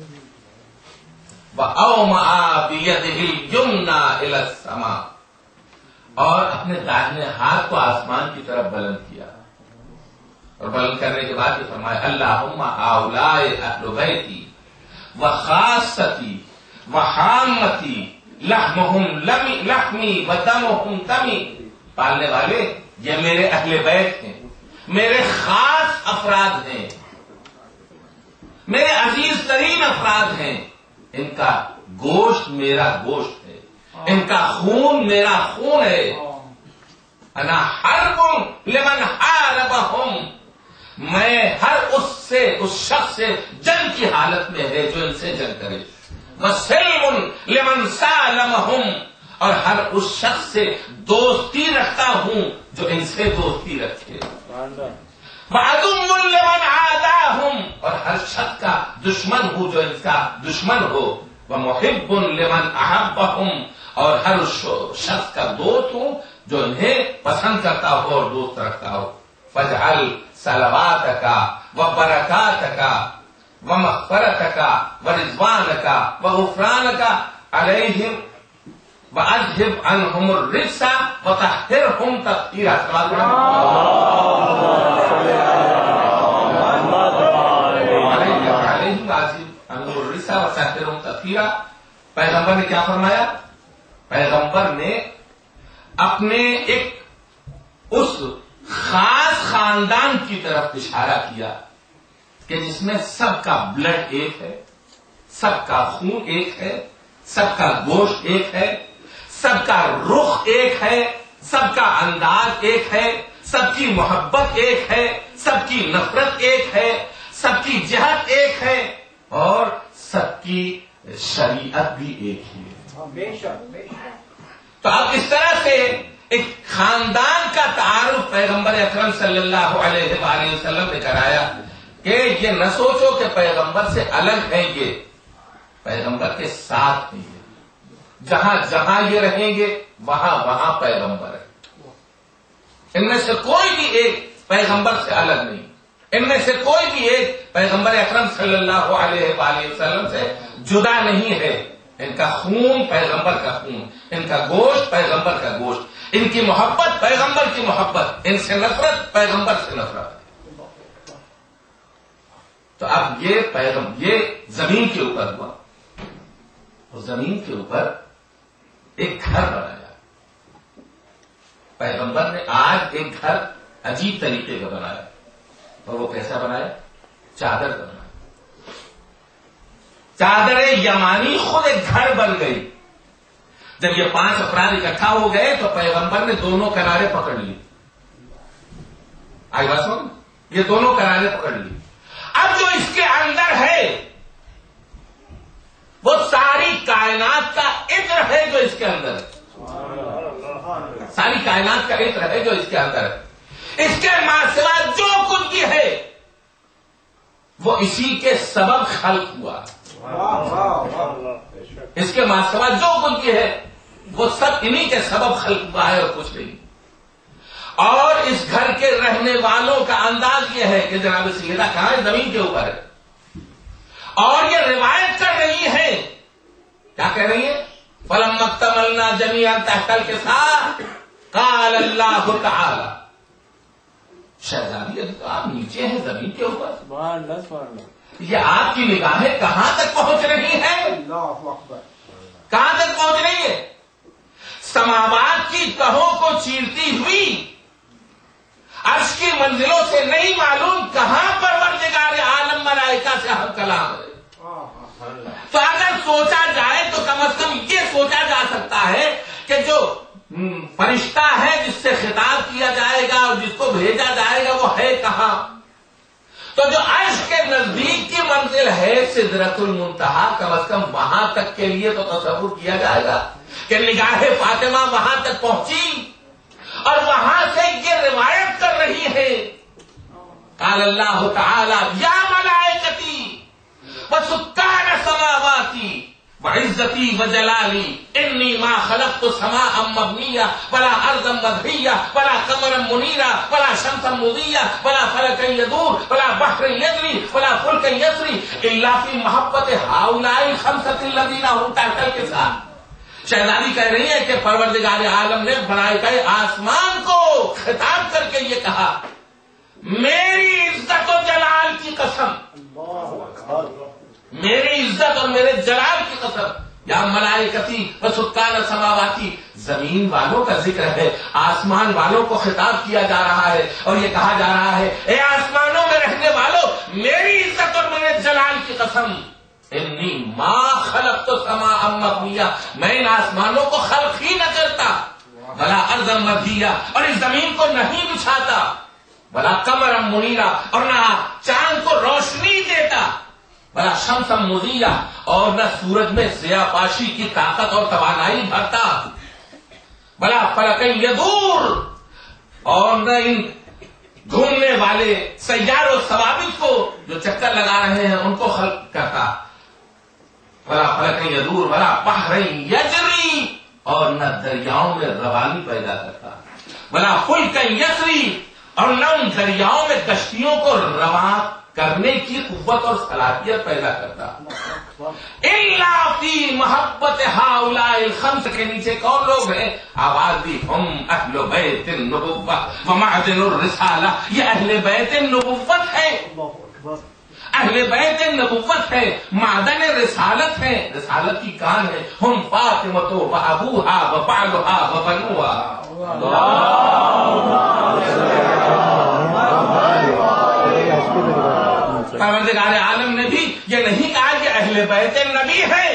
وَأَوْمَعَ بِيَدِهِ الْيُمْنَى إِلَى السَّمَاءِ، اور اپنے داہنے ہاتھ کو آسمان کی طرف بلند کیا، اور بلند کرنے کے بعد یہ فرمایا اللہم ہؤلاء اہل بیتی وخاصتی وحامتی لحمہم لحمی ودمہم دمی، پالنے والے یہ میرے اہل بیت ہیں، میرے خاص افراد ہیں، میرے عزیز ترین افراد ہیں، ان کا گوشت میرا گوشت ہے، ان کا خون میرا خون ہے، انا حرب لمن حاربہم، میں ہر اس سے اس شخص سے جنگ کی حالت میں ہے جو ان سے جنگ کرے، وسلم لمن سالمہم، اور ہر اس شخص سے دوستی رکھتا ہوں جو ان سے دوستی رکھے، وعدو لمن عاداہم، اور ہر شخص کا دشمن ہوں جو ان کا دشمن ہو، ومحب لمن احبہم، اور ہر اس شخص کا دوست ہوں جو انہیں پسند کرتا ہو اور دوست رکھتا ہو. فاجعل صلواتک وبرکاتک ومغفرتک ورضوانک وغفرانک علیہم وَأَذْهِبْ عَنْهُمُ الرِّجْسَ وَطَهِّرْهُمْ تَطْهِيرًا. پیغمبر نے کیا فرمایا؟ پیغمبر نے اپنے ایک اس خاص خاندان کی طرف اشارہ کیا کہ جس میں سب کا بلڈ ایک ہے، سب کا خون ایک ہے، سب کا گوشت ایک ہے، سب کا رخ ایک ہے، سب کا انداز ایک ہے، سب کی محبت ایک ہے، سب کی نفرت ایک ہے، سب کی جہت ایک ہے، اور سب کی شریعت بھی ایک ہی ہے. تو اب اس طرح سے ایک خاندان کا تعارف پیغمبر اکرم صلی اللہ علیہ وآلہ وسلم نے کرایا کہ یہ نہ سوچو کہ پیغمبر سے الگ ہیں، یہ پیغمبر کے ساتھ ہیں. جہاں جہاں یہ رہیں گے وہاں وہاں پیغمبر ہے. ان میں سے کوئی بھی ایک پیغمبر سے الگ نہیں، ان میں سے کوئی بھی ایک پیغمبر اکرم صلی اللہ علیہ وآلہ وسلم سے جدا نہیں ہے. ان کا خون پیغمبر کا خون، ان کا گوشت پیغمبر کا گوشت، ان کی محبت پیغمبر کی محبت، ان سے نفرت پیغمبر سے نفرت. تو اب یہ پیغمبر یہ زمین کے اوپر ہوا، اور زمین کے اوپر ایک گھر بنایا. پیغمبر نے آج ایک گھر عجیب طریقے کا بنایا، اور وہ کیسا بنایا؟ چادر کا بنایا. چادر یمانی خود ایک گھر بن گئی. جب یہ پانچ افراد اکٹھا ہو گئے تو پیغمبر نے دونوں کنارے پکڑ لی. آئی بات سن، یہ دونوں کنارے پکڑ لی. اب جو اس کے اندر ہے وہ ساری کائنات کا عطر ہے جو اس کے اندر ہے. ساری کائنات کا عطر ہے جو اس کے اندر ہے. اس کے ماسوا جو کچھ بھی ہے وہ اسی کے سبب خلق ہوا. اس کے ماسوا جو کچھ بھی ہے وہ سب انہی کے سبب خلق ہوا ہے اور کچھ نہیں. اور اس گھر کے رہنے والوں کا انداز یہ ہے کہ جناب سیدہ کہاں ہے؟ زمین کے اوپر ہے. اور یہ روایت کر رہی ہے، کیا کہہ رہی ہے؟ فَلَمَّا اكْتَمَلْنَا جَمِيعًا تَحْتَ الْكِسَاءِ قَالَ اللَّهُ تَعَالَى. شہزادی ابھی تو آپ نیچے ہیں زمین کے اوپر، یہ آپ کی نگاہیں کہاں تک پہنچ رہی ہیں؟ کہاں تک پہنچ رہی ہے؟ سماوات کی تہوں کو چیرتی ہوئی عرش کی منزلوں سے نہیں معلوم کہاں پروردگار عالم ملائکہ سے ہم کلام ہے. تو اگر سوچا جائے تو کم از کم یہ سوچا جا سکتا ہے کہ جو فرشتہ ہے جس سے خطاب کیا جائے گا اور جس کو بھیجا جائے گا وہ ہے کہاں؟ تو جو عرش کے نزدیک کی منزل ہے سدرۃ المنتہا، کم از کم وہاں تک کے لیے تو تصور کیا جائے گا کہ نگاہ فاطمہ وہاں تک پہنچی اور وہاں سے یہ روایت کر رہی ہے قال اللہ تعالی یا ملائکتی وسکان سماواتی وعزتی وجلالی انی ما خلقت سماء مبنیہ ولا ارضا مدحیہ ولا قمرا منیرا ولا شمسا مضیہ ولا فلکا یدور ولا بحرا یجری ولا فلکا یسری الا فی محبت ہؤلاء الخمسۃ الذین هم تحت الکساء. شہزادی کہہ رہی ہے کہ پروردگار عالم نے بنائے گئے آسمان کو خطاب کر کے یہ کہا میری عزت و جلال کی قسم، میری عزت اور میرے جلال کی قسم، یا ملائکتی و سکان سماواتی، زمین والوں کا ذکر ہے، آسمان والوں کو خطاب کیا جا رہا ہے اور یہ کہا جا رہا ہے اے آسمانوں میں رہنے والوں میری عزت اور میرے جلال کی قسم انی ما خلقت سماء مبنیہ، میں ان آسمانوں کو خلق ہی نہ کرتا، ولا ارضا مدحیہ، اور اس زمین کو نہیں بچھاتا، ولا قمرا منیرا، اور نہ چاند کو روشنی دیتا، ولا شمسا مضیہ، اور نہ سورج میں ضیاء پاشی کی طاقت اور توانائی بھرتا، ولا فلکا یدور، اور نہ ان گھومنے والے سیار و ثوابت کو جو چکر لگا رہے ہیں ان کو خلق کرتا، ولا فلک یدور ولا بحر یجری، اور نہ دریاؤں میں روانی پیدا کرتا، بلا فلکا یسری، اور نہ ان دریاؤں میں کشتیوں کو رواں کرنے کی قوت اور صلاحیت پیدا کرتا۔ الا فی محبت ہؤلاء الخمس کے نیچے کون لوگ ہیں؟ آواز دی، ہم اہل بیت النبوہ و معدن الرسالہ، یہ اہل بیت النبوت ہے، اہل بیت نبوت ہے، معدن رسالت ہے، رسالت کی کان ہے۔ ہم فاطمۃ و ابوہا و بعلہا و بنوہا۔ پروردگار عالم نے بھی یہ نہیں کہا کہ اہل بیت نبی ہے،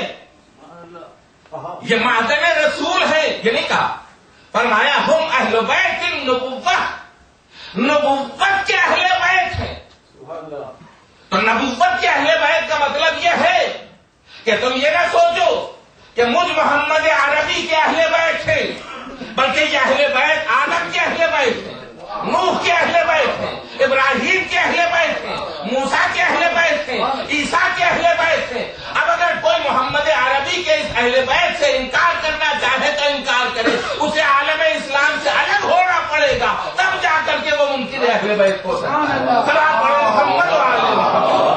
یہ معدن رسول ہے، یہ نہیں کہا، فرمایا ہم اہل بیت النبوہ، نبوت کے اہل بیت ہیں۔ تو نبوت کے اہل بیت کا مطلب یہ ہے کہ تم یہ نہ سوچو کہ مجھ محمد عربی کے اہل بیت ہیں، بلکہ یہ اہل بیت آدم کے اہل بیت ہیں، نوح کے اہل بیت ہیں، ابراہیم کے اہل بیت ہیں، موسیٰ کے اہل بیت ہیں، عیسیٰ کے اہل بیت ہیں۔ اب اگر کوئی محمد عربی کے اس اہل بیت سے انکار کرنا چاہے تو انکار کرے، اسے عالم اسلام سے الگ ہونا پڑے گا، تب جا کر کے وہ منکر اہل بیت ہو سکتا ہے۔ سلام پڑھو محمد و آل محمد۔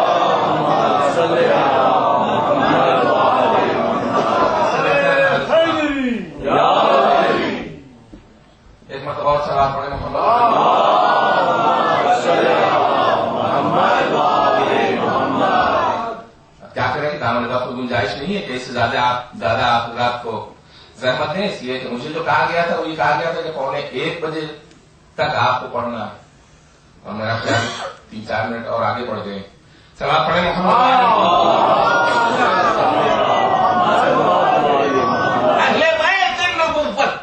ایک مرتبہ اور سلام پڑھے محمد۔ کیا کریں کہ دامن کا کوئی گنجائش نہیں ہے کہ اس سے زیادہ آپ زیادہ آپ حضرات کو زحمت دیں، اس لیے کہ مجھے جو کہا گیا تھا وہ یہ کہا گیا تھا کہ پونے ایک بجے تک آپ کو پڑھنا ہے، اور میرا خیال تین چار منٹ اور آگے بڑھ گئے۔ سلام پڑھے محمد۔ اہل بیت النبوت،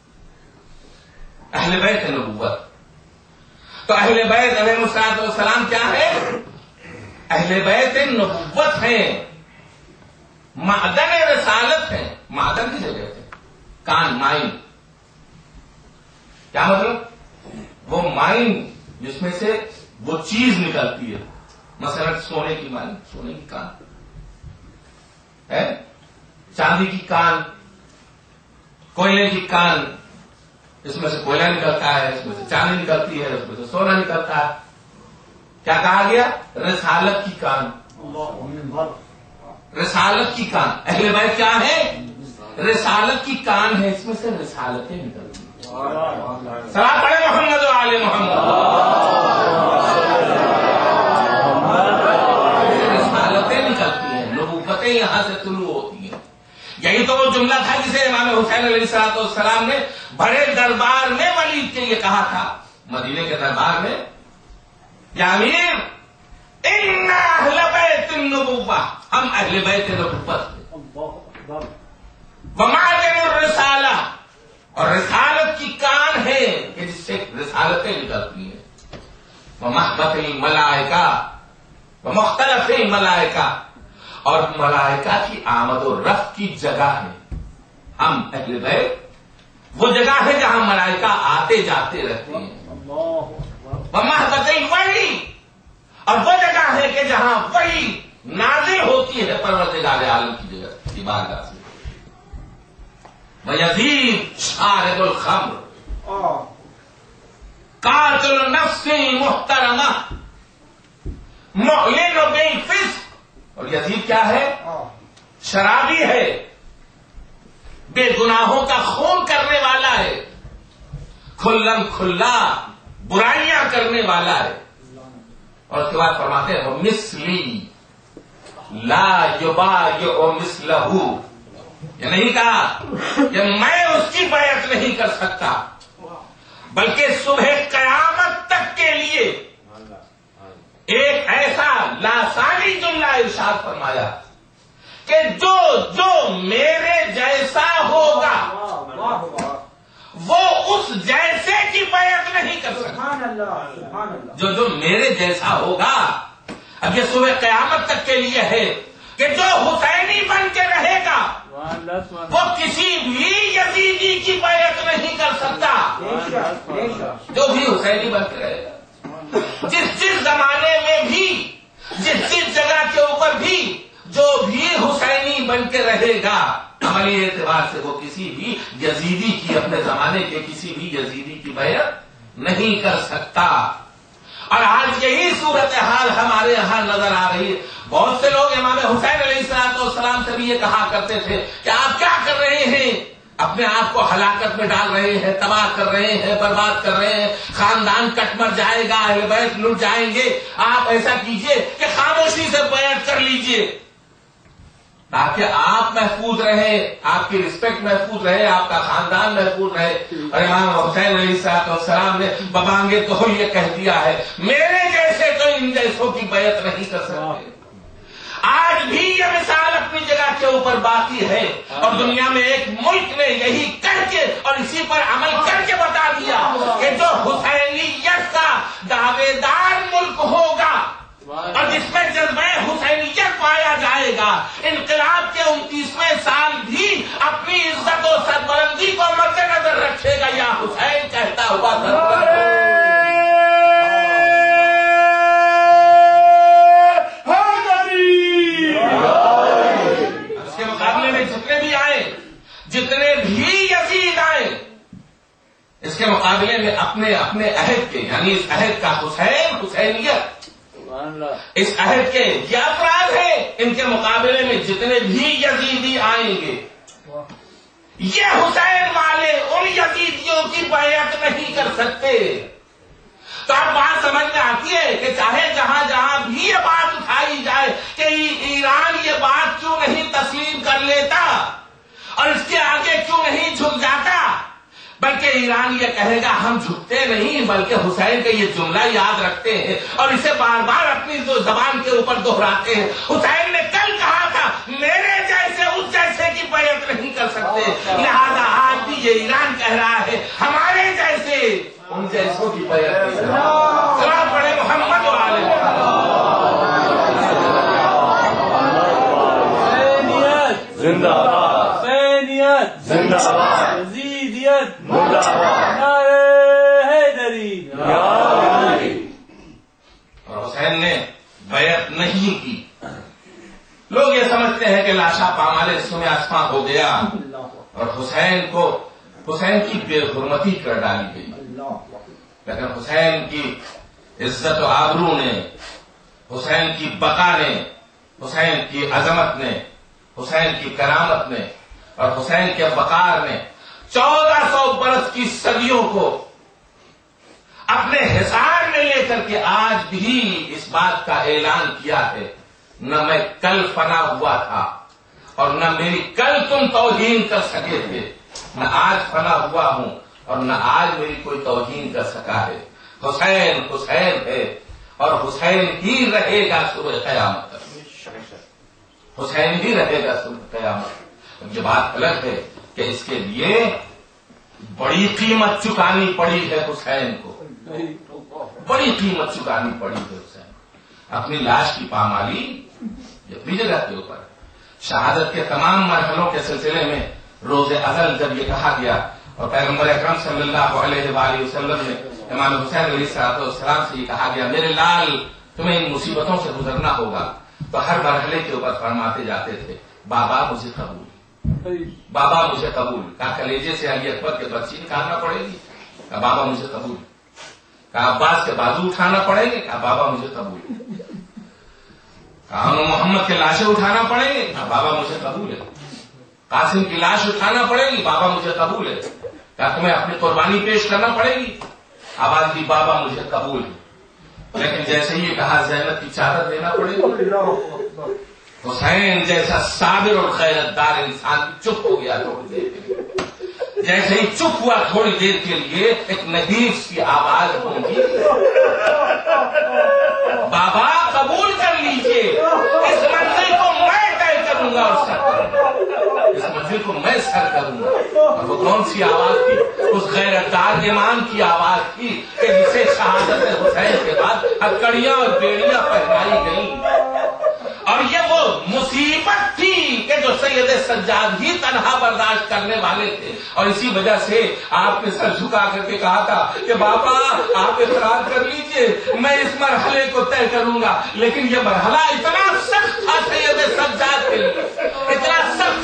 اہل بیت النبوت، تو اہل بیت علیہ الصلوۃ والسلام کیا ہے؟ اہل بیت نبوت ہیں، معدن رسالت ہیں۔ معدن کسے کہتے ہیں؟ کان، مائن۔ کیا مطلب؟ وہ مائن جس میں سے وہ چیز نکلتی ہے، مثلا سونے کی مائن، سونے کی کان ہے، چاندی کی کان، کوئلے کی کان، اس میں سے کوئلہ نکلتا ہے، اس میں سے چاندی نکلتی ہے، اس میں سے سونا نکلتا ہے۔ کیا کہا گیا؟ رسالت کی کان، رسالت کی کان۔ اہل بیت کیا ہے؟ رسالت کی کان ہے، اس میں سے رسالتیں نکلتی ہیں۔ سلام پڑھے محمد و آل محمد۔ رسالتیں نکلتی ہیں، نبوتیں یہاں سے طلوع ہوتی ہیں۔ یہی تو وہ جملہ تھا جسے امام حسین علیہ الصلوۃ والسلام نے بڑے دربار میں ولید کے لیے کہا تھا، مدینے کے دربار میں، یا امیر ان اہل بیت النبوہ، ہم اہل بیت نبوت ہیں، ومعدن الرسالہ، اور رسالت کی کان ہے کہ جس سے رسالتیں نکلتی ہیں، ومحبت الملائکہ، ومختلف الملائکہ، اور ملائکہ کی آمد و رفت کی جگہ ہے۔ ہم اہل بیت وہ جگہ ہے جہاں ملائکہ آتے جاتے رہتے ہیں، ومحبت الوحی، اور وہ جگہ ہے کہ جہاں وحی نازل ہوتی ہے پروردگار عالم کی جگہ کی بارگاہ سے۔ ویزید شارب الخمر قاتل نفس محترمہ معلن بالفسق، اور یزید کیا ہے؟ شرابی ہے، بے گناہوں کا خون کرنے والا ہے، کھلم کھلا برائیاں کرنے والا ہے۔ اور اس کے بعد فرماتے ہیں مثلی لا یبایع مثلہ، یہ نہیں کہا کہ میں اس کی بیعت نہیں کر سکتا، بلکہ صبح قیامت تک کے لیے ایک ایسا لاسانی جملہ ارشاد فرمایا کہ جو جو میرے جیسا ہوگا وہ اس جیسے کی بیعت نہیں کر سکتا، جو جو میرے جیسا ہوگا۔ اب یہ صبح قیامت تک کے لیے ہے کہ جو حسینی بن کے رہے گا وہ کسی بھی یزیدی کی بیعت نہیں کر سکتا، جو بھی حسینی بن کے رہے گا، جس جس زمانے میں بھی، جس جس جگہ کے اوپر بھی جو بھی حسینی بن کے رہے گا، عملی اعتبار سے وہ کسی بھی یزیدی کی، اپنے زمانے کے کسی بھی یزیدی کی بیعت نہیں کر سکتا. اور آج یہی صورتحال ہمارے یہاں نظر آ رہی ہے. بہت سے لوگ امام حسین علیہ الصلوۃ والسلام سے بھی یہ کہا کرتے تھے کہ آپ کیا کر رہے ہیں، اپنے آپ کو ہلاکت میں ڈال رہے ہیں، تباہ کر رہے ہیں، برباد کر رہے ہیں، خاندان کٹ مر جائے گا، اہل بیت لٹ جائیں گے. آپ ایسا کیجئے کہ خاموشی سے بیعت کر لیجئے تاکہ آپ محفوظ رہے، آپ کی رسپیکٹ محفوظ رہے، آپ کا خاندان محفوظ رہے. اور امام حسین علیہ الصلوۃ والسلام نے ببانگے تو یہ کہہ دیا ہے، میرے جیسے تو ان جیسوں کی بیعت نہیں کر سکتے. آج بھی یہ مثال اپنی جگہ کے اوپر باقی ہے، اور دنیا میں ایک ملک نے یہی کر کے اور اسی پر عمل کر کے بتا دیا کہ جو حسینیت کا دعوے دار ملک ہوگا اور جس میں جذبہ حسینیت پایا جائے گا، انقلاب کے انتیسویں سال بھی اپنی عزت و سربلندی کو مد نظر رکھے گا. یا حسین کہتا ہوا اس کے مقابلے میں جتنے بھی آئے، جتنے بھی یزید آئے، اس کے مقابلے میں اپنے اپنے عہد کے، یعنی اس عہد کا حسین، حسینیت، اس عہد کے یہ افراد ہیں، ان کے مقابلے میں جتنے بھی یزیدی آئیں گے، یہ حسین والے ان یزیدیوں کی بیعت نہیں کر سکتے. تو اب بات سمجھ میں آتی ہے کہ چاہے جہاں جہاں بھی یہ بات اٹھائی جائے کہ ایران یہ بات کیوں نہیں تسلیم کر لیتا اور اس کے آگے کیوں نہیں جھک جاتا، بلکہ ایران یہ کہے گا ہم جھکتے نہیں، بلکہ حسین کا یہ جملہ یاد رکھتے ہیں اور اسے بار بار اپنی زبان کے اوپر دہراتے ہیں. حسین نے کل کہا تھا میرے جیسے اس جیسے کی بیعت نہیں کر سکتے، لہذا آج بھی یہ ایران کہہ رہا ہے ہمارے جیسے ان جیسوں کی بیعت نہیں کر سکتے. سلام پڑھے محمد و آل حسینیت زندہ باد، حسینیت زندہ باد، یزیدیت مردہ باد، نعرہ حیدری. اور حسین نے بیعت نہیں کی. لوگ یہ سمجھتے ہیں کہ لاشا پامالے سمے آسماں ہو گیا اور حسین کو حسین کی بے حرمتی کر ڈالی گئی، لیکن حسین کی عزت و آبرو نے، حسین کی بقا نے، حسین کی عظمت نے، حسین کی کرامت نے اور حسین کے وقار نے چودہ سو برس کی صدیوں کو اپنے حصار میں لے کر کے آج بھی اس بات کا اعلان کیا ہے، نہ میں کل فنا ہوا تھا اور نہ میری کل تم توہین کر سکے تھے، نہ آج فنا ہوا ہوں اور نہ آج میری کوئی توہین کر سکا ہے. حسین حسین ہے اور حسین ہی رہے گا صبح قیامت تک، حسین ہی رہے گا صبح قیامت. یہ بات الگ ہے کہ اس کے لیے بڑی قیمت چکانی پڑی ہے، حسین کو بڑی قیمت چکانی پڑی ہے. حسین اپنی لاش کی پامالی اپنی جگہ کے اوپر، شہادت کے تمام مرحلوں کے سلسلے میں روز ازل جب یہ کہا گیا اور پیغمبر اکرم صلی اللہ علیہ وآلہ وسلم نے امام حسین علیہ الصلوۃ والسلام سے یہ کہا گیا میرے لال تمہیں ان مصیبتوں سے گزرنا ہوگا، تو ہر مرحلے کے اوپر فرماتے جاتے تھے بابا مجھے قبول، بابا مجھے قبول. کہا کلیجے سے علی اکبر کے برچی نکالنا پڑے گی، کہا بابا مجھے قبول. کہا عباس کے بازو اٹھانا پڑیں گے، کہا بابا مجھے قبول. کہا محمد کے لاشیں اٹھانا پڑیں گے، کہا بابا مجھے قبول ہے. قاسم کی لاش اٹھانا پڑے گی، بابا مجھے قبول ہے. کہا تمہیں اپنی قربانی پیش کرنا پڑے گی، آواز دی بابا مجھے قبول ہے. لیکن جیسے ہی کہا زینب کی چادر دینا پڑے گی، حسین جیسا صابر اور غیرت دار انسان چپ ہو گیا تھوڑی دیر کے لیے. جیسے ہی چپ ہوا تھوڑی دیر کے لیے ایک نحیف کی آواز ہوگی بابا قبول کر لیجئے، اس منزل کو میں طے کروں گا اور سر کروں گا، اس منزل کو میں سر کروں گا. اور وہ کون سی آواز تھی؟ اس غیرت دار امام کی آواز تھی کہ جسے شہادت حسین کے بعد ہتھکڑیاں اور بیڑیاں پہنائی گئیں. اور یہ وہ مصیبت تھی کہ جو سید سجاد ہی تنہا برداشت کرنے والے تھے، اور اسی وجہ سے آپ نے سر جھکا کر کے کہا تھا کہ بابا آپ اقرار کر لیجئے میں اس مرحلے کو طے کروں گا. لیکن یہ مرحلہ اتنا سخت تھا سید سجاد کے لیے، اتنا سخت تھا سید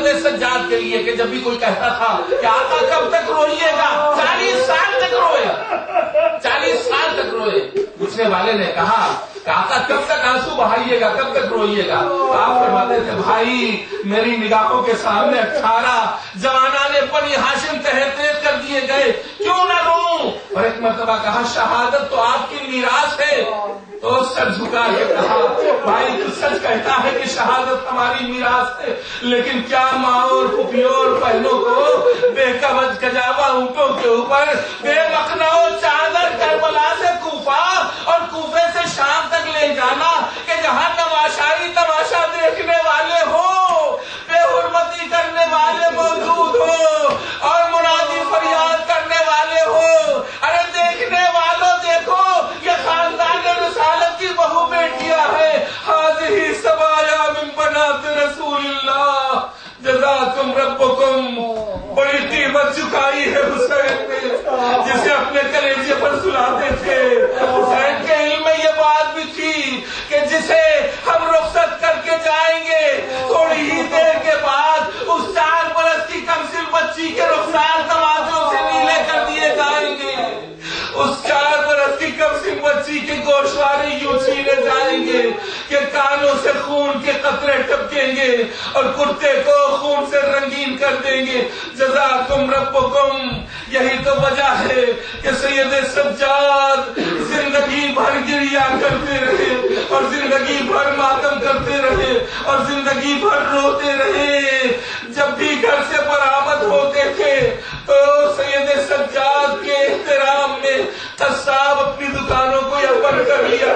سید سجاد کے لیے کہ جب بھی کوئی کہتا تھا کہ آقا کب تک روئیے گا، چالیس سال تک روئے، چالیس سال تک روئے. پوچھنے والے نے کہا کہ آقا کب تک آنسو بہائیے گا، کب تک روئیے گا؟ آپ فرماتے تھے بھائی میری نگاہوں کے سامنے اٹھارہ جوانان بنی ہاشم تحریر کر دیے گئے، کیوں نہ روؤں؟ اور ایک مرتبہ کہا شہادت تو آپ کی میراث ہے. تو سر جھکا کے کہا بھائی تو سچ کہتا ہے کہ شہادت ہماری میراث ہے، لیکن کیا ماں اور پھوپھیوں اور بہنوں کو بے کبج کجاوا اونٹوں کے اوپر بے مخنو چادر کربلا سے کوفہ اور کوفے سے شام تک لے جانا کہ جہاں تماشائی تماشا دیکھنے والے ہو، بے حرمتی کرنے والے موجود ہو اور منادی فریاد کرنے والے ہو؟ ارے دیکھنے والوں دیکھو، یہ خاندان رسالت کی بہو بیٹیاں ہے. حاضی سبایا من بنات رسول اللہ جزاکم ربکم. بڑی قیمت چکائی ہے حسین نے، جسے اپنے کلیجے پر سلاتے تھے. حسین کے علم میں یہ بات بھی تھی کہ جسے ہم رخصت کر کے جائیں گے تھوڑی ہی دیر کے بعد اس چار برس کی کمسن بچی کے رخسار توازوں سے نیلے کر دیے جائیں گے. اس چار برس کی کمسن بچی کے گوشوارے یوں چھینے جائیں گے کہ کانوں سے خون کے قطرے ٹپکیں گے اور کرتے کو خون سے رنگین کر دیں گے. جزاکم ربکم. یہی تو وجہ ہے کہ سید سجاد زندگی بھر گریا کرتے رہے اور زندگی بھر ماتم کرتے رہے اور زندگی بھر روتے رہے. جب بھی گھر سے برآمد ہوتے تھے تو سید سجاد کے احترام میں قصاب اپنی دکانوں کو یا بند کر لیا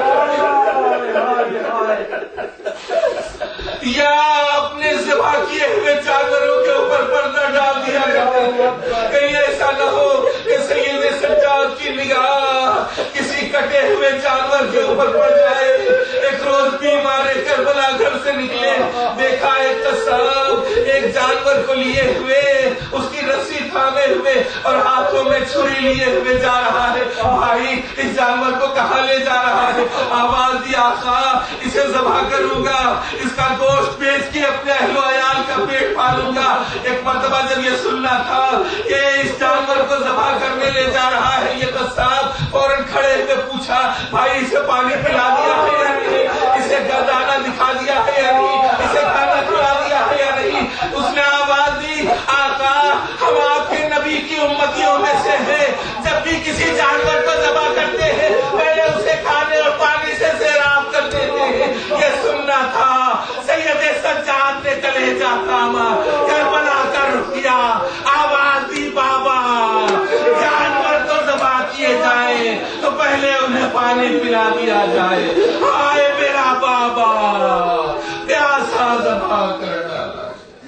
یا اپنے ذبح کیے ہوئے جانوروں کے اوپر پردہ ڈال دیا کرتے. کہیں ایسا نہ ہو کہ سید سجاد کی نگاہ کسی کٹے ہوئے جانور کے اوپر پڑ جائے. ایک روز بیمار کربلا گھر سے نکلے، دیکھا ایک قصاب ایک جانور کو لیے ہوئے، اس کی رسی تھامے ہوئے اور ہاتھوں میں چھری لیے ہوئے جا رہا ہے. بھائی اس جانور کو کہاں لے جا رہا ہے؟ آواز دی آقا اسے ذبح کروں گا، اس کا گوشت بیچ کے اپنے اہل و عیال کا پیٹ پالوں گا. ایک مرتبہ جب یہ سننا تھا کہ اس جانور کو ذبح کرنے لے جا رہا ہے یہ قصاب، فوراً کھڑے ہوئے پوچھا بھائی اسے پانی پلا دیا ہے یا نہیں، اسے گردانہ دکھا دیا ہے یا نہیں، اسے کھانا کھلا دیا ہے یا نہیں؟ اس نے آواز دی آقا ہم آپ کے نبی کی امتیوں میں سے ہیں، جب بھی کسی جانور کو ذبح کرتے ہیں پہلے اسے کھانے اور پانی سے سیراب کر دیتے ہیں. یہ سننا تھا. سید سجاد نے کلیجہ تھاما، کربلا کا رخ کیا، آواز دی بابا جانور تو ذبح کیے جائیں تو پہلے انہیں پانی پلا دیا جائے. ہائے میرا بابا پیاسا ذبح کر ڈالا.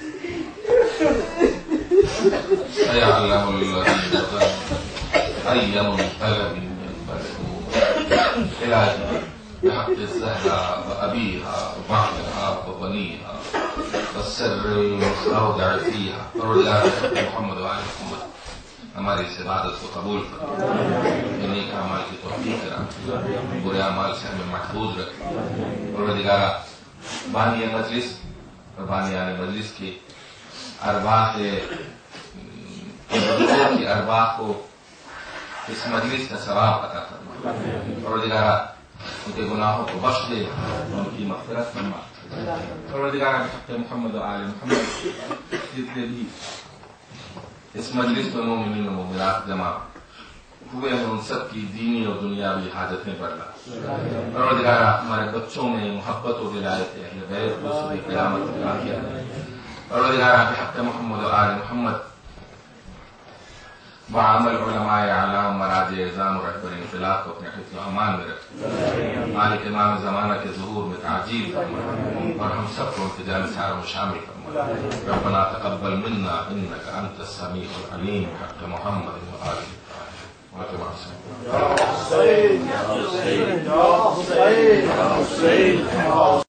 سيعلم الذين أي منقلب ينقلبون إلى بحق الزهراء وأبيها وبعلها وبنيها والسر المستودع فيها. پروردگار محمد و آل محمد ہماری اس عبادت کو قبول کرو، نیک اعمال کی توفیق کرا، برے اعمال سے ہمیں محفوظ رکھ. پروردگار بانی مجلس اور بانیان مجلس کی ارواح کی ارواح کو اس مجلس کا ثواب عطا فرما. پروردگار ان کے گناہوں کو بخش دے، ان کی مغفرت فرما. پروردگار بحق محمد و آل محمد جتنے بھی اس مجلس میں مومنین و مومنات جمع ہوئے ہیں ان سب کی دینی اور دنیاوی حاجتیں بڑھا. پروردگار ہمارے بچوں میں محبت و ولایت اہل بیت کو صبح قیامت عطا کیا. پروردگار بحق محمد و آل محمد بعمل علماء اعلام مراجع اعظام اور رہبر انقلاب کو اپنے حفظ و امان میں رکھ. مالک امام زمانہ کے ظہور میں تعجیل فرما اور ہم سب کو انتظام ساروں میں شامل فرما. ربنا تقبل منا انك انت السميع العليم بحق محمد وآله وصحبه.